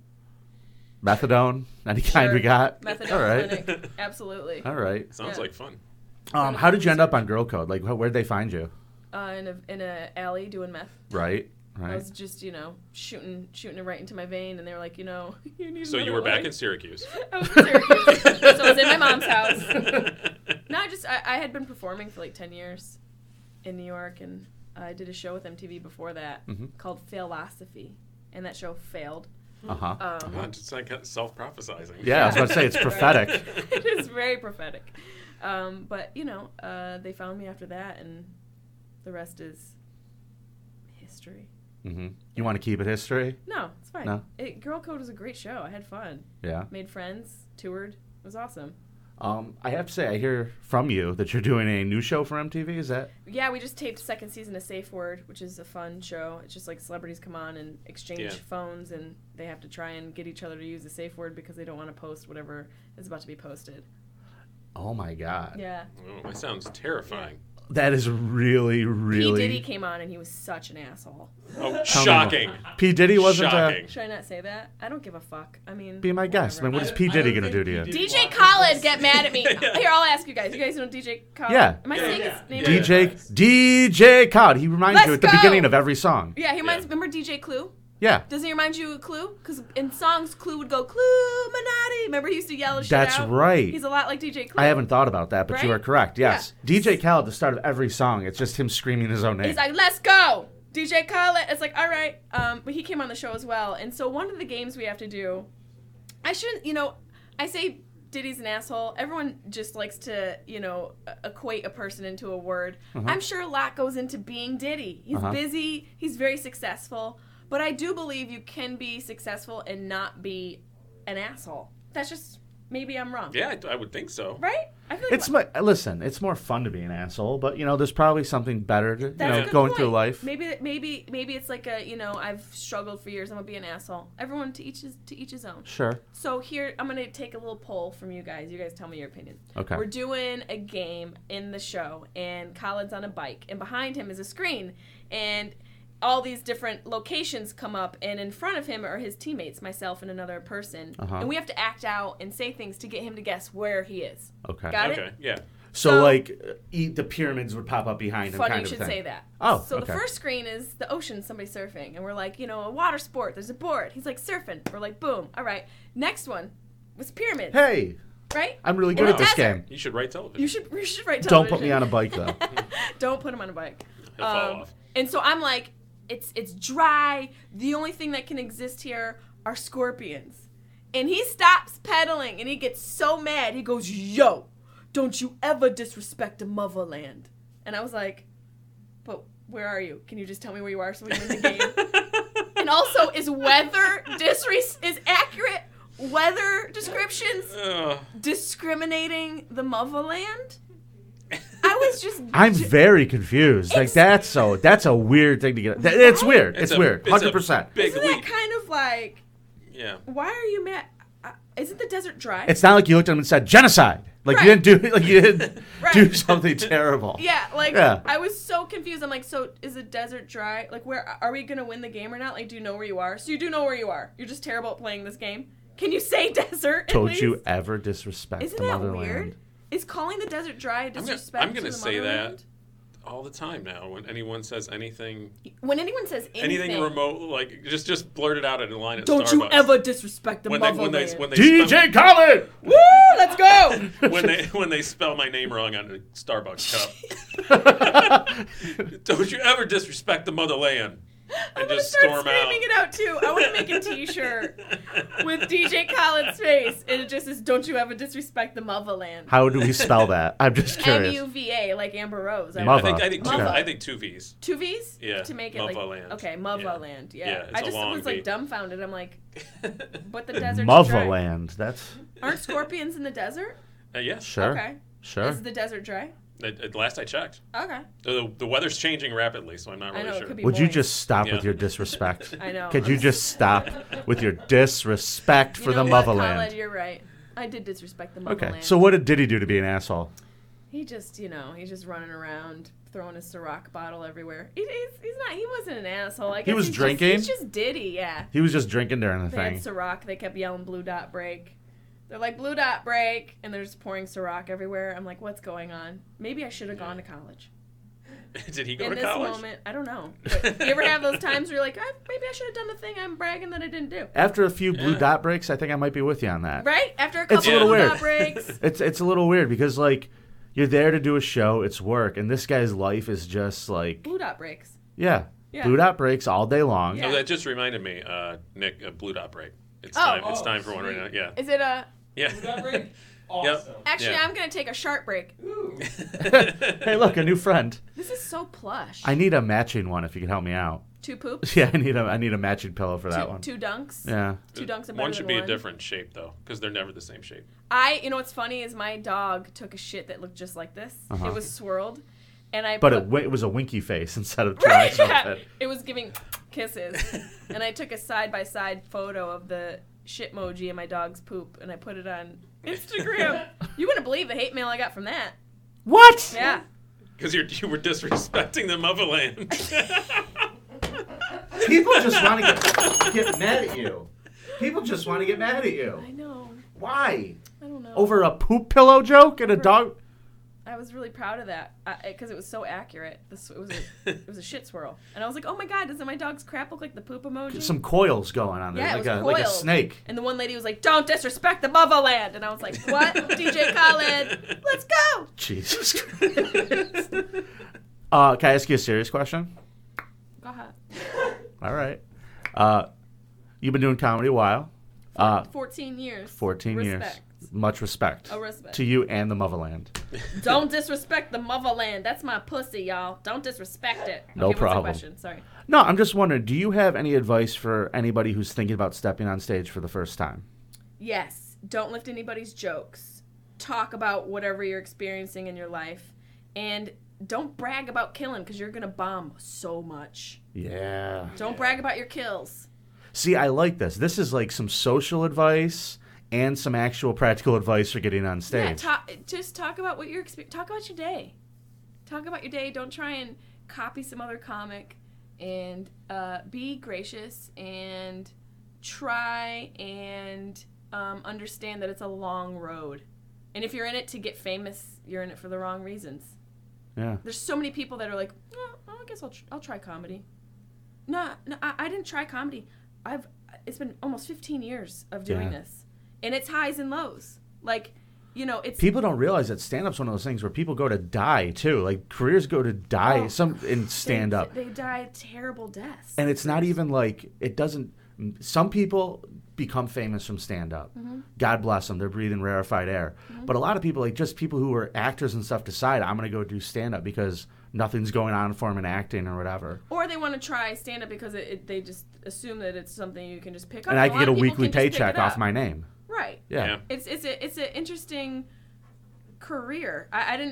Methadone, any kind Sure. we got. Methadone All right. clinic. Absolutely. All right. Sounds Yeah. like fun. How did you end up on Girl Code? Like, where'd they find you? In a alley doing meth. Right. I Right. was just, shooting it right into my vein, and they were like, you need So you another were back life. in Syracuse. I was in Syracuse. So I was in my mom's house. No, I had been performing for like 10 years in New York, and I did a show with MTV before that Mhm. called Failosophy, and that show failed. Uh huh. It's like self-prophesizing. Yeah, I was about to say it's prophetic. It is very prophetic. But, they found me after that, and the rest is history. Hmm. You want to keep it history? No, it's fine. No? Girl Code was a great show. I had fun. Yeah. Made friends, toured. It was awesome. I have to say, I hear from you that you're doing a new show for MTV. Is that? Yeah, we just taped second season of Safe Word, which is a fun show. It's just like celebrities come on and exchange Yeah. phones, and they have to try and get each other to use the safe word because they don't want to post whatever is about to be posted. Oh my God. Yeah. Oh, that sounds terrifying. That is really, P. really. Diddy came on, and he was such an asshole. Oh, Tell me shocking. P. Diddy wasn't. Shocking. Should I not say that? I don't give a fuck. I mean, Be my guest. I mean, whatever. what is P. Diddy gonna do to you? DJ Khaled, get mad at me. Here, I'll ask you guys. You guys know DJ Khaled? Yeah. Am I saying his name? Yeah. right? DJ Khaled. He reminds Let's you at the go. beginning of every song. Yeah, he reminds. Yeah. Remember DJ Clue? Yeah. Doesn't he remind you of Clue? Because in songs, Clue would go Clue-minati. Remember he used to yell his shit That's out? right. He's a lot like DJ Clue. I haven't thought about that, but you Right? are correct. Yes. DJ Khaled, the start of every song, it's just him screaming his own name. He's like, let's go! DJ Khaled. It's like, all right. But he came on the show as well. And so one of the games we have to do, I shouldn't, I say Diddy's an asshole. Everyone just likes to, equate a person into a word. I'm sure a lot goes into being Diddy. He's busy. He's very successful. But I do believe you can be successful and not be an asshole. That's just, maybe I'm wrong. Yeah, I would think so. Right? I feel like listen, it's more fun to be an asshole, but there's probably something better to that's a good going point. through life. Maybe it's like I've struggled for years. I'm gonna be an asshole. Everyone to each his own. Sure. So here I'm gonna take a little poll from you guys. You guys tell me your opinion. Okay. We're doing a game in the show, and Khaled's on a bike, and behind him is a screen, and all these different locations come up, and in front of him are his teammates, myself and another person, and we have to act out and say things to get him to guess where he is. Okay. Got it? Okay, yeah. So the pyramids would pop up behind him, Funny kind you of should thing. say that. Oh, So okay. the first screen is the ocean, somebody surfing, and we're like, a water sport. There's a board. He's like surfing. We're like, boom. All right. Next one was pyramids. Hey, Right? I'm really In good the at this desert. game. You should write television. You should write television. Don't put me on a bike though. Don't put him on a bike. He'll fall off. And so I'm like, it's dry. The only thing that can exist here are scorpions. And he stops pedaling and he gets so mad. He goes, yo, don't you ever disrespect the motherland. And I was like, but where are you? Can you just tell me where you are so we can win the game? And also, is accurate weather descriptions Ugh. discriminating the motherland? I was just... I'm very confused. Like that's a weird thing to get. It's weird. It's a- weird. a 100%. Big Isn't that leap. kind of like... Yeah. Why are you mad? Isn't the desert dry? It's not like you looked at him and said genocide. Like Right. you didn't Right. do something terrible. Yeah, like, Yeah. I was so confused. I'm like, so is the desert dry? Like, where are we going to win the game or not? Like, do you know where you are? So you do know where you are. You're just terrible at playing this game? Can you say desert? at Don't least? you ever disrespect Isn't the that motherland. weird? Is calling the desert dry a disrespect? I'm gonna to the say motherland? that all the time now. When anyone says anything When anyone says anything remote, like just blurt it out in a line at don't Starbucks. you ever disrespect the when they motherland. when they DJ Khaled! Woo! Let's go! when they spell my name wrong on a Starbucks cup. Don't you ever disrespect the motherland. I'm And gonna just start storm out. screaming it out too. I want to make a T-shirt with DJ Khaled's face, and it just says, "Don't you ever disrespect the motherland." How do we spell that? I'm just curious. MUVA, like Amber Rose. Yeah, Mother. I think Mother. I think two V's. Two V's? Yeah, To make it like Motherland. okay, motherland. Yeah. Yeah, it's I a just long was like V. dumbfounded. I'm like, but the desert's dry. Motherland. That's Aren't scorpions in the desert? Yes. sure. Okay. Sure. Is the desert dry? Last I checked. Okay. The weather's changing rapidly, so I'm not I really know, it sure. could be Would you moist. just stop Yeah. with your disrespect? I know. Could you just stop with your disrespect You for know the what, motherland? Khaled, you're right. I did disrespect the Okay. motherland. So what did he do to be an asshole? He just, he's just running around throwing his Ciroc bottle everywhere. He's not. He wasn't an asshole. I guess was he's drinking? He's just Diddy. Yeah. He was just drinking during the They had thing. Ciroc. They kept yelling "Blue Dot Break." They're like "Blue Dot Break," and they're just pouring Ciroc everywhere. I'm like, what's going on? Maybe I should have gone to college. Did he go In to this college? moment, I don't know. But you ever have those times where you're like, maybe I should have done the thing I'm bragging that I didn't do? After a few blue Yeah. dot breaks, I think I might be with you on that. Right? After a It's couple a little of Blue weird. Dot Breaks. It's a little weird because like you're there to do a show, it's work, and this guy's life is just like Blue Dot Breaks. yeah, Yeah. blue dot breaks all day long. Yeah. Oh, that just reminded me, Nick, a Blue Dot Break. It's Oh. time. It's Oh, time for one right sweet. now. Yeah. Is it a... Yeah. Awesome. Actually, Yeah. I'm going to take a sharp break. Ooh. Hey, look, a new friend. This is so plush. I need a matching one if you can help me out. Two poops? Yeah, I need a matching pillow for that one. Two dunks? Yeah. Two dunks are better One should than be one. a different shape though, because they're never the same shape. You know what's funny is my dog took a shit that looked just like this. Uh-huh. It was swirled. And I But put... it was a winky face instead of Right, trying yeah. something. It was giving kisses. And I took a side-by-side photo of the shit emoji and my dog's poop, and I put it on Instagram. You wouldn't believe the hate mail I got from that. What? Yeah. Because you were disrespecting the motherland. People just want to get mad at you. People just want to get mad at you. I know. Why? I don't know. Over a poop pillow joke and a dog? I was really proud of that because it was so accurate. It was a shit swirl, and I was like, "Oh my god, doesn't my dog's crap look like the poop emoji?" Some coils going on there, Yeah, it like was a like a coiled. snake. And the one lady was like, "Don't disrespect the motherland," and I was like, "What, DJ Khaled? Let's go." Jesus Christ. Can I ask you a serious question? Go ahead. All right. You've been doing comedy a while. 14 years. 14 years. Respect. Much respect. A respect. To you and the motherland. Don't disrespect the motherland. That's my pussy, y'all. Don't disrespect it. No okay, problem. What's the question? Sorry. No, I'm just wondering, do you have any advice for anybody who's thinking about stepping on stage for the first time? Yes. Don't lift anybody's jokes. Talk about whatever you're experiencing in your life. And don't brag about killing because you're going to bomb so much. Yeah. Don't brag about your kills. See, I like this. This is like some social advice and some actual practical advice for getting on Yeah, stage. just talk about what you're talk about your day. Talk about your day. Don't try and copy some other comic, and be gracious and try and understand that it's a long road. And if you're in it to get famous, you're in it for the wrong reasons. Yeah. There's so many people that are like, oh, I guess I'll try comedy. No, I didn't try comedy. It's been almost 15 years of doing Yeah. this. And it's highs and lows. Like, it's... People don't realize that stand-up's one of those things where people go to die, too. Like, careers go to die in stand-up. They die terrible deaths. And it's not even like, it doesn't... Some people become famous from stand-up. Mm-hmm. God bless them. They're breathing rarefied air. But a lot of people, like just people who are actors and stuff, decide, I'm going to go do stand-up because nothing's going on for them in acting or whatever. Or they want to try stand-up because they just assume that it's something you can just pick up. And I A can lot get a of people weekly can just pick paycheck it off up. my name. Right. Yeah. It's an interesting career.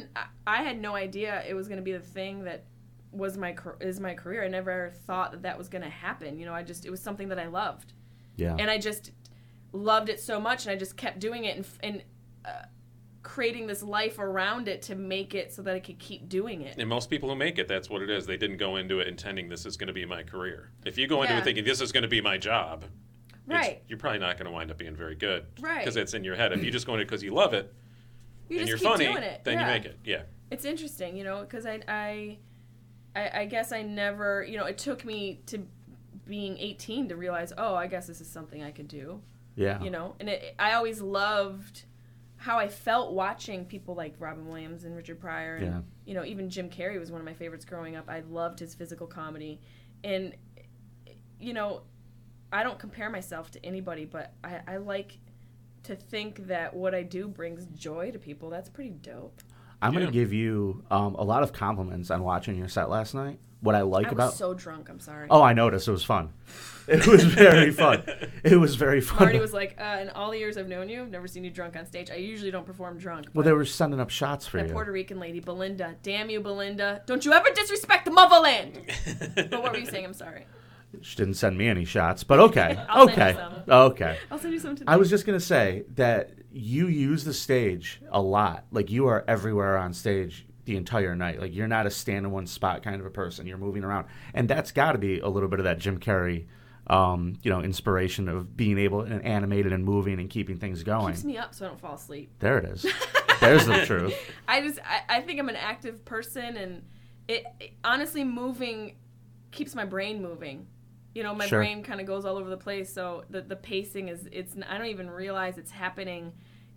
I had no idea it was going to be the thing that is my career. I never thought that was going to happen. It was something that I loved. Yeah. And I just loved it so much, and I just kept doing it and creating this life around it to make it so that I could keep doing it. And most people who make it, that's what it is. They didn't go into it intending this is going to be my career. If you go into Yeah. it thinking this is going to be my job, Right. you're probably not going to wind up being very good. Right. Because it's in your head. If you just go in it because you love it You and just you're keep funny, doing it. then you Yeah. make it. Yeah. It's interesting, because I guess I never, it took me to being 18 to realize, oh, I guess this is something I could do, Yeah. and I always loved how I felt watching people like Robin Williams and Richard Pryor and, even Jim Carrey was one of my favorites growing up. I loved his physical comedy. And, I don't compare myself to anybody, but I like to think that what I do brings joy to people. That's pretty dope. I'm going to give you a lot of compliments on watching your set last night. What I like I about... was so drunk, I'm sorry. Oh, I noticed. It was fun. It was very fun. It was very fun. Marty was like, in all the years I've known you, I've never seen you drunk on stage. I usually don't perform drunk. Well, they were sending up shots for That you. Puerto Rican lady, Belinda. Damn you, Belinda. Don't you ever disrespect the motherland. But what were you saying? I'm sorry. She didn't send me any shots, but okay. I'll send you okay. some. Okay. I'll send you some today. I was just going to say that you use the stage a lot. Like, you are everywhere on stage the entire night. Like, you're not a stand in one spot kind of a person. You're moving around. And that's got to be a little bit of that Jim Carrey, inspiration of being able and animated and moving and keeping things going. Keeps me up so I don't fall asleep. There it is. There's the truth. I think I'm an active person, and it honestly, moving keeps my brain moving. My Sure. brain kind of goes all over the place, so the pacing I don't even realize it's happening.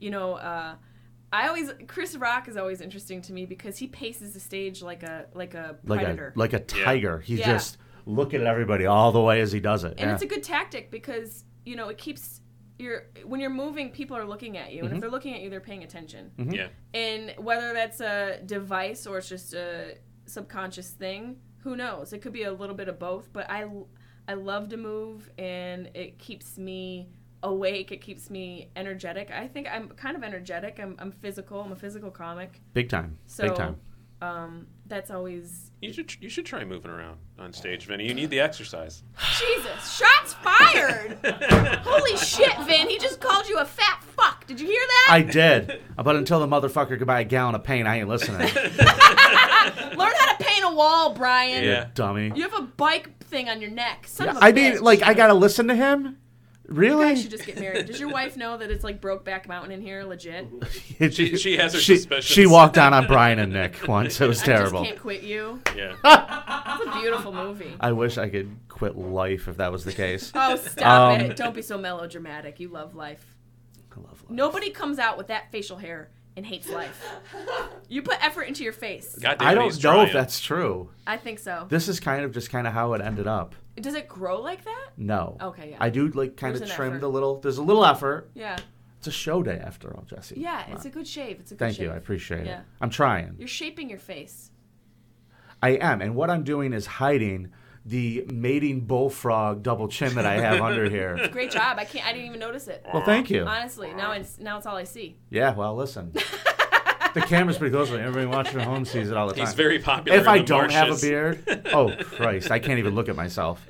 Chris Rock is always interesting to me because he paces the stage like a predator. Like a tiger. He's Yeah. just looking at everybody all the way as he does it. And it's a good tactic because, it keeps when you're moving, people are looking at you. And if they're looking at you, they're paying attention. Yeah. And whether that's a device or it's just a subconscious thing, who knows? It could be a little bit of both, but I love to move, and it keeps me awake. It keeps me energetic. I think I'm kind of energetic. I'm physical. I'm a physical comic. Big time. So, Big time. That's always... You should try moving around on stage, Vinny. You need the exercise. Jesus, shots fired! Holy shit, Vin, he just called you a fat fuck. Did you hear that? I did. But until the motherfucker could buy a gallon of paint, I ain't listening. Learn how to paint a wall, Brian. Yeah. Dummy. You have a bike thing on your neck. Son of a I bitch. mean, like, I gotta listen to him? You Really? guys should just get married. Does your wife know that it's like Brokeback Mountain in here, legit? She has her she, suspicions. she walked down on Brian and Nick once. It was I terrible. just can't quit you. Yeah. It's a beautiful movie. I wish I could quit life if that was the case. Oh, stop Um, it. Don't be so melodramatic. You love life. I love life. Nobody comes out with that facial hair and hates life. You put effort into your face. God damn I it, don't he's know trying. if that's true. I think so. This is kind of how it ended up. Does it grow like that? No. Okay, yeah. I do like kind of There's an trim effort. the little. There's a little effort. Yeah. It's a show day after all, Jesse. Yeah, Come it's on. a good shave. It's a good Thank shave. you. I appreciate Yeah. it. I'm trying. You're shaping your face. I am, and what I'm doing is hiding the mating bullfrog double chin that I have under here. Great job. I didn't even notice it. Well, thank you. Honestly, now it's all I see. Yeah. Well, listen. The camera's pretty close. Everybody watching at home sees it all the time. He's very popular. If in I the don't have a marshes. beard, oh Christ, I can't even look at myself.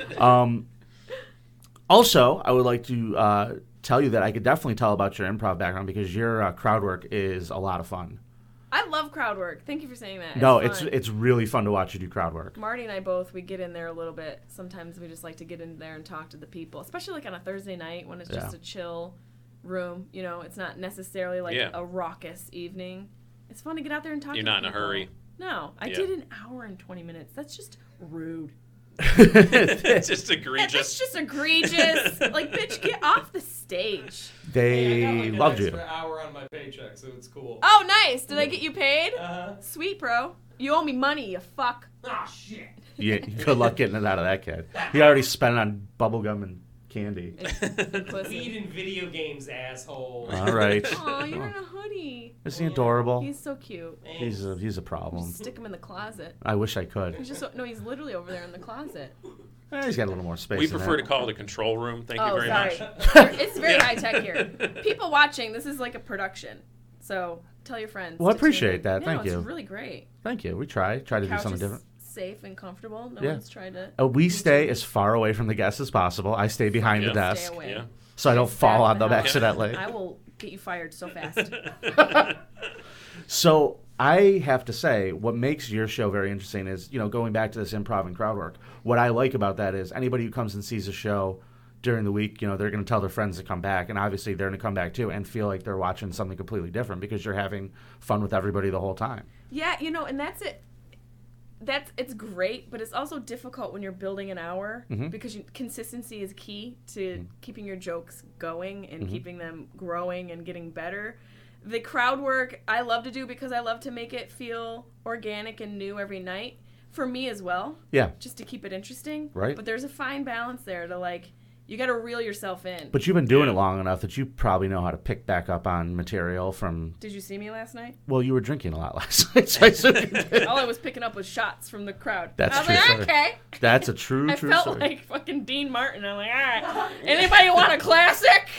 Also, I would like to tell you that I could definitely tell about your improv background because your crowd work is a lot of fun. I love crowd work. Thank you for saying that. No, fun. it's really fun to watch you do crowd work. Marty and I we get in there a little bit. Sometimes we just like to get in there and talk to the people, especially like on a Thursday night when it's just Yeah. a chill room. It's not necessarily like Yeah. a raucous evening. It's fun to get out there and talk You're to not in a people. hurry. No, I Yeah. did an hour and 20 minutes. That's just rude. It's just That's egregious. just egregious. Like, bitch, get off the stage. They I got like loved an you. extra hour on my paycheck, so it's cool. Oh, nice. Did I get you paid? Uh-huh. Sweet, bro. You owe me money, you fuck. Ah, shit. Yeah, good luck getting it out of that kid. He already spent it on bubblegum and candy. Weed Pussy. in video games, asshole. All right. Aw, you're in a hoodie. Isn't he adorable? He's so cute. He's a problem. Stick him in the closet. I wish I could. He's literally over there in the closet. He's got a little more space. We than prefer that. to call it a control room. Thank you Oh, very sorry. much. It's very high tech here. People watching, this is like a production. So tell your friends. Well, I to tune appreciate in. that. No, Thank you. It's really great. Thank you. We try to do Couch something is different. safe and comfortable. No Yeah. one's tried to. We stay as far away from the guests as possible. I stay behind the Yeah. desk Stay away. Yeah. so I don't fall on them house. accidentally. I will get you fired so fast. So I have to say, what makes your show very interesting is, going back to this improv and crowd work. What I like about that is anybody who comes and sees a show, during the week, they're going to tell their friends to come back, and obviously they're going to come back too and feel like they're watching something completely different because you're having fun with everybody the whole time. Yeah, and that's it. It's great, but it's also difficult when you're building an hour because consistency is key to keeping your jokes going and keeping them growing and getting better. The crowd work I love to do because I love to make it feel organic and new every night for me as well. Yeah. Just to keep it interesting. Right. But there's a fine balance there to you got to reel yourself in. But you've been doing it long enough that you probably know how to pick back up on material from... Did you see me last night? Well, you were drinking a lot last night, so I assume you did. All I was picking up was shots from the crowd. That's I was true like, story. okay. That's a true I felt story. like fucking Dean Martin. I'm like, all right. Anybody want a classic?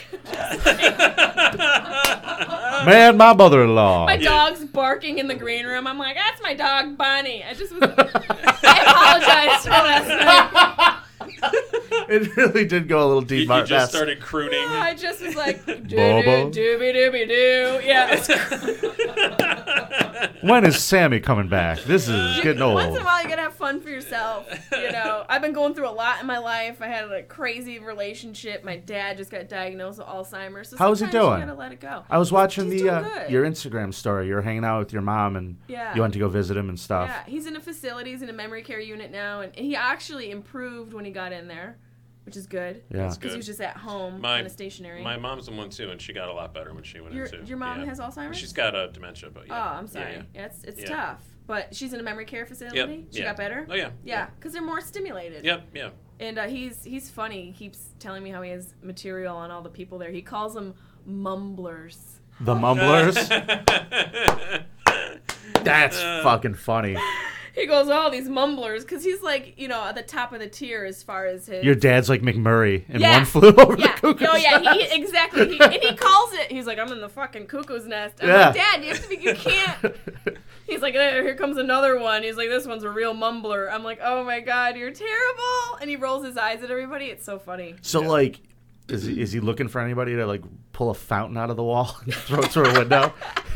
Man, my mother-in-law. My dog's barking in the green room. I'm like, that's my dog, Bonnie. I apologize for last night. It really did go a little deep. You just started crooning. Oh, I just was like, Bobo. dooby-dooby-doo. Yeah. When is Sammy coming back? This is getting old. Once in a while, you gotta have fun for yourself. I've been going through a lot in my life. I had a crazy relationship. My dad just got diagnosed with Alzheimer's. So How's he sometimes doing? You gotta let it go. I was watching He's doing good. your Instagram story. You were hanging out with your mom, and you went to go visit him and stuff. Yeah, he's in a facility. He's in a memory care unit now, and he actually improved when he got in there, which is good. Yeah. Because he was just at home, kind of stationary. My mom's the one too, and she got a lot better when she went in too. Your mom has Alzheimer's? She's got dementia, but Oh, I'm sorry. Yeah, it's tough. But she's in a memory care facility. She got better? Oh, yeah. Yeah, because they're more stimulated. Yep, yeah. And he's funny. He keeps telling me how he has material on all the people there. He calls them mumblers. The mumblers? That's fucking funny. He goes, oh, these mumblers, because he's like, at the top of the tier as far as his... Your dad's like McMurray in One Flew Over the Cuckoo's Nest. Yeah, exactly. And he calls it, he's like, I'm in the fucking cuckoo's nest. I'm like, Dad, you can't. He's like, here comes another one. He's like, this one's a real mumbler. I'm like, oh my God, you're terrible. And he rolls his eyes at everybody. It's so funny. So, is he looking for anybody to, pull a fountain out of the wall and throw it through a window?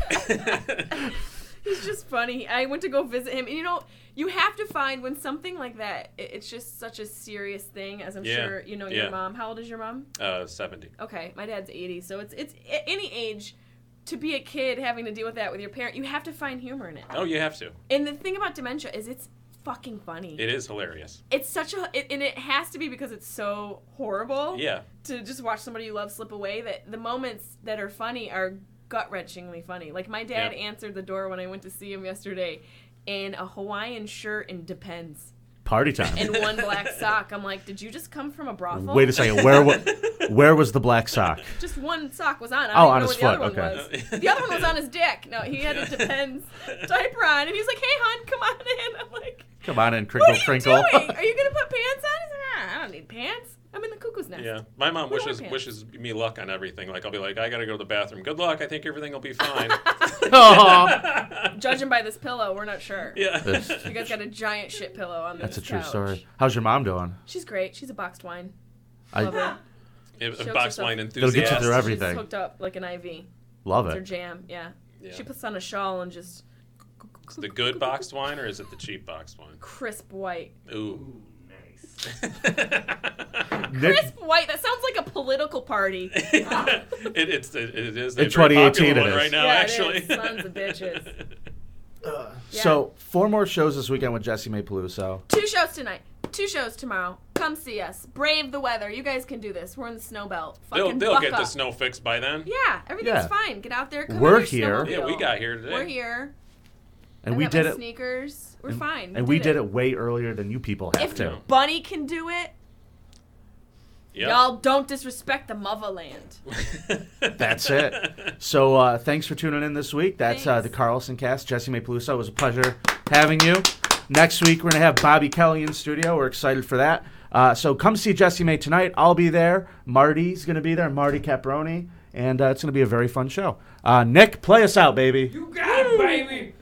He's just funny. I went to go visit him. And, you have to find when something like that, it's just such a serious thing, as I'm sure you know your mom. How old is your mom? 70. Okay, my dad's 80. So it's any age, to be a kid having to deal with that with your parent, you have to find humor in it. Oh, you have to. And the thing about dementia is it's fucking funny. It is hilarious. It's such and it has to be because it's so horrible. Yeah. To just watch somebody you love slip away, that the moments that are funny are gut-wrenchingly funny. Like, my dad answered the door when I went to see him yesterday in a Hawaiian shirt and Depends. Party time. And one black sock. I'm like, did you just come from a brothel? Wait a second. Where was the black sock? Just one sock was on. I on don't know his where foot. The other one was. The other one was on his dick. No, he had a Depends diaper on, and he's like, "Hey, hon, come on in." I'm like, "Come on in, crinkle, crinkle." What are you doing? Are you gonna put pants on? He's like, I don't need pants. I'm in the cuckoo's nest. Yeah, my mom wishes me luck on everything. Like, I'll be like, I gotta go to the bathroom. Good luck. I think everything will be fine. Judging by this pillow, we're not sure. Yeah. You guys got a giant shit pillow on this That's a true couch. story. How's your mom doing? She's great. She's a boxed wine. I Love her. A box wine It'll enthusiast. get you through everything. She's hooked up like an IV. Love It's her it. jam. Yeah. Yeah. She puts on a shawl and just Is it the good boxed wine or is it the cheap boxed wine? crisp white. Ooh. Nick, Crisp white. That sounds like a political party. It is. In A very 2018 popular it one is. right now, Yeah, it actually. is. Sons of bitches. So 4 more shows this weekend with Jesse May Peluso. 2 shows tonight. 2 shows tomorrow. Come see us. Brave the weather. You guys can do this. We're in the snow belt. Fucking They'll buck get up. the snow fixed by then. Yeah, everything's Yeah. fine. Get out there. Come We're on your here. Yeah, we snowmobile. got here today. We're here. And I we got did my it. Sneakers. We're fine. And we did it way earlier than you people have If to. Bunny can do it, Yep. y'all don't disrespect the motherland. That's it. So thanks for tuning in this week. That's Thanks. the Carlson Cast. Jesse May Peluso. It was a pleasure having you. Next week, we're going to have Bobby Kelly in studio. We're excited for that. So come see Jesse May tonight. I'll be there. Marty's going to be there. Marty Caproni. And it's going to be a very fun show. Nick, play us out, baby. You got it, baby.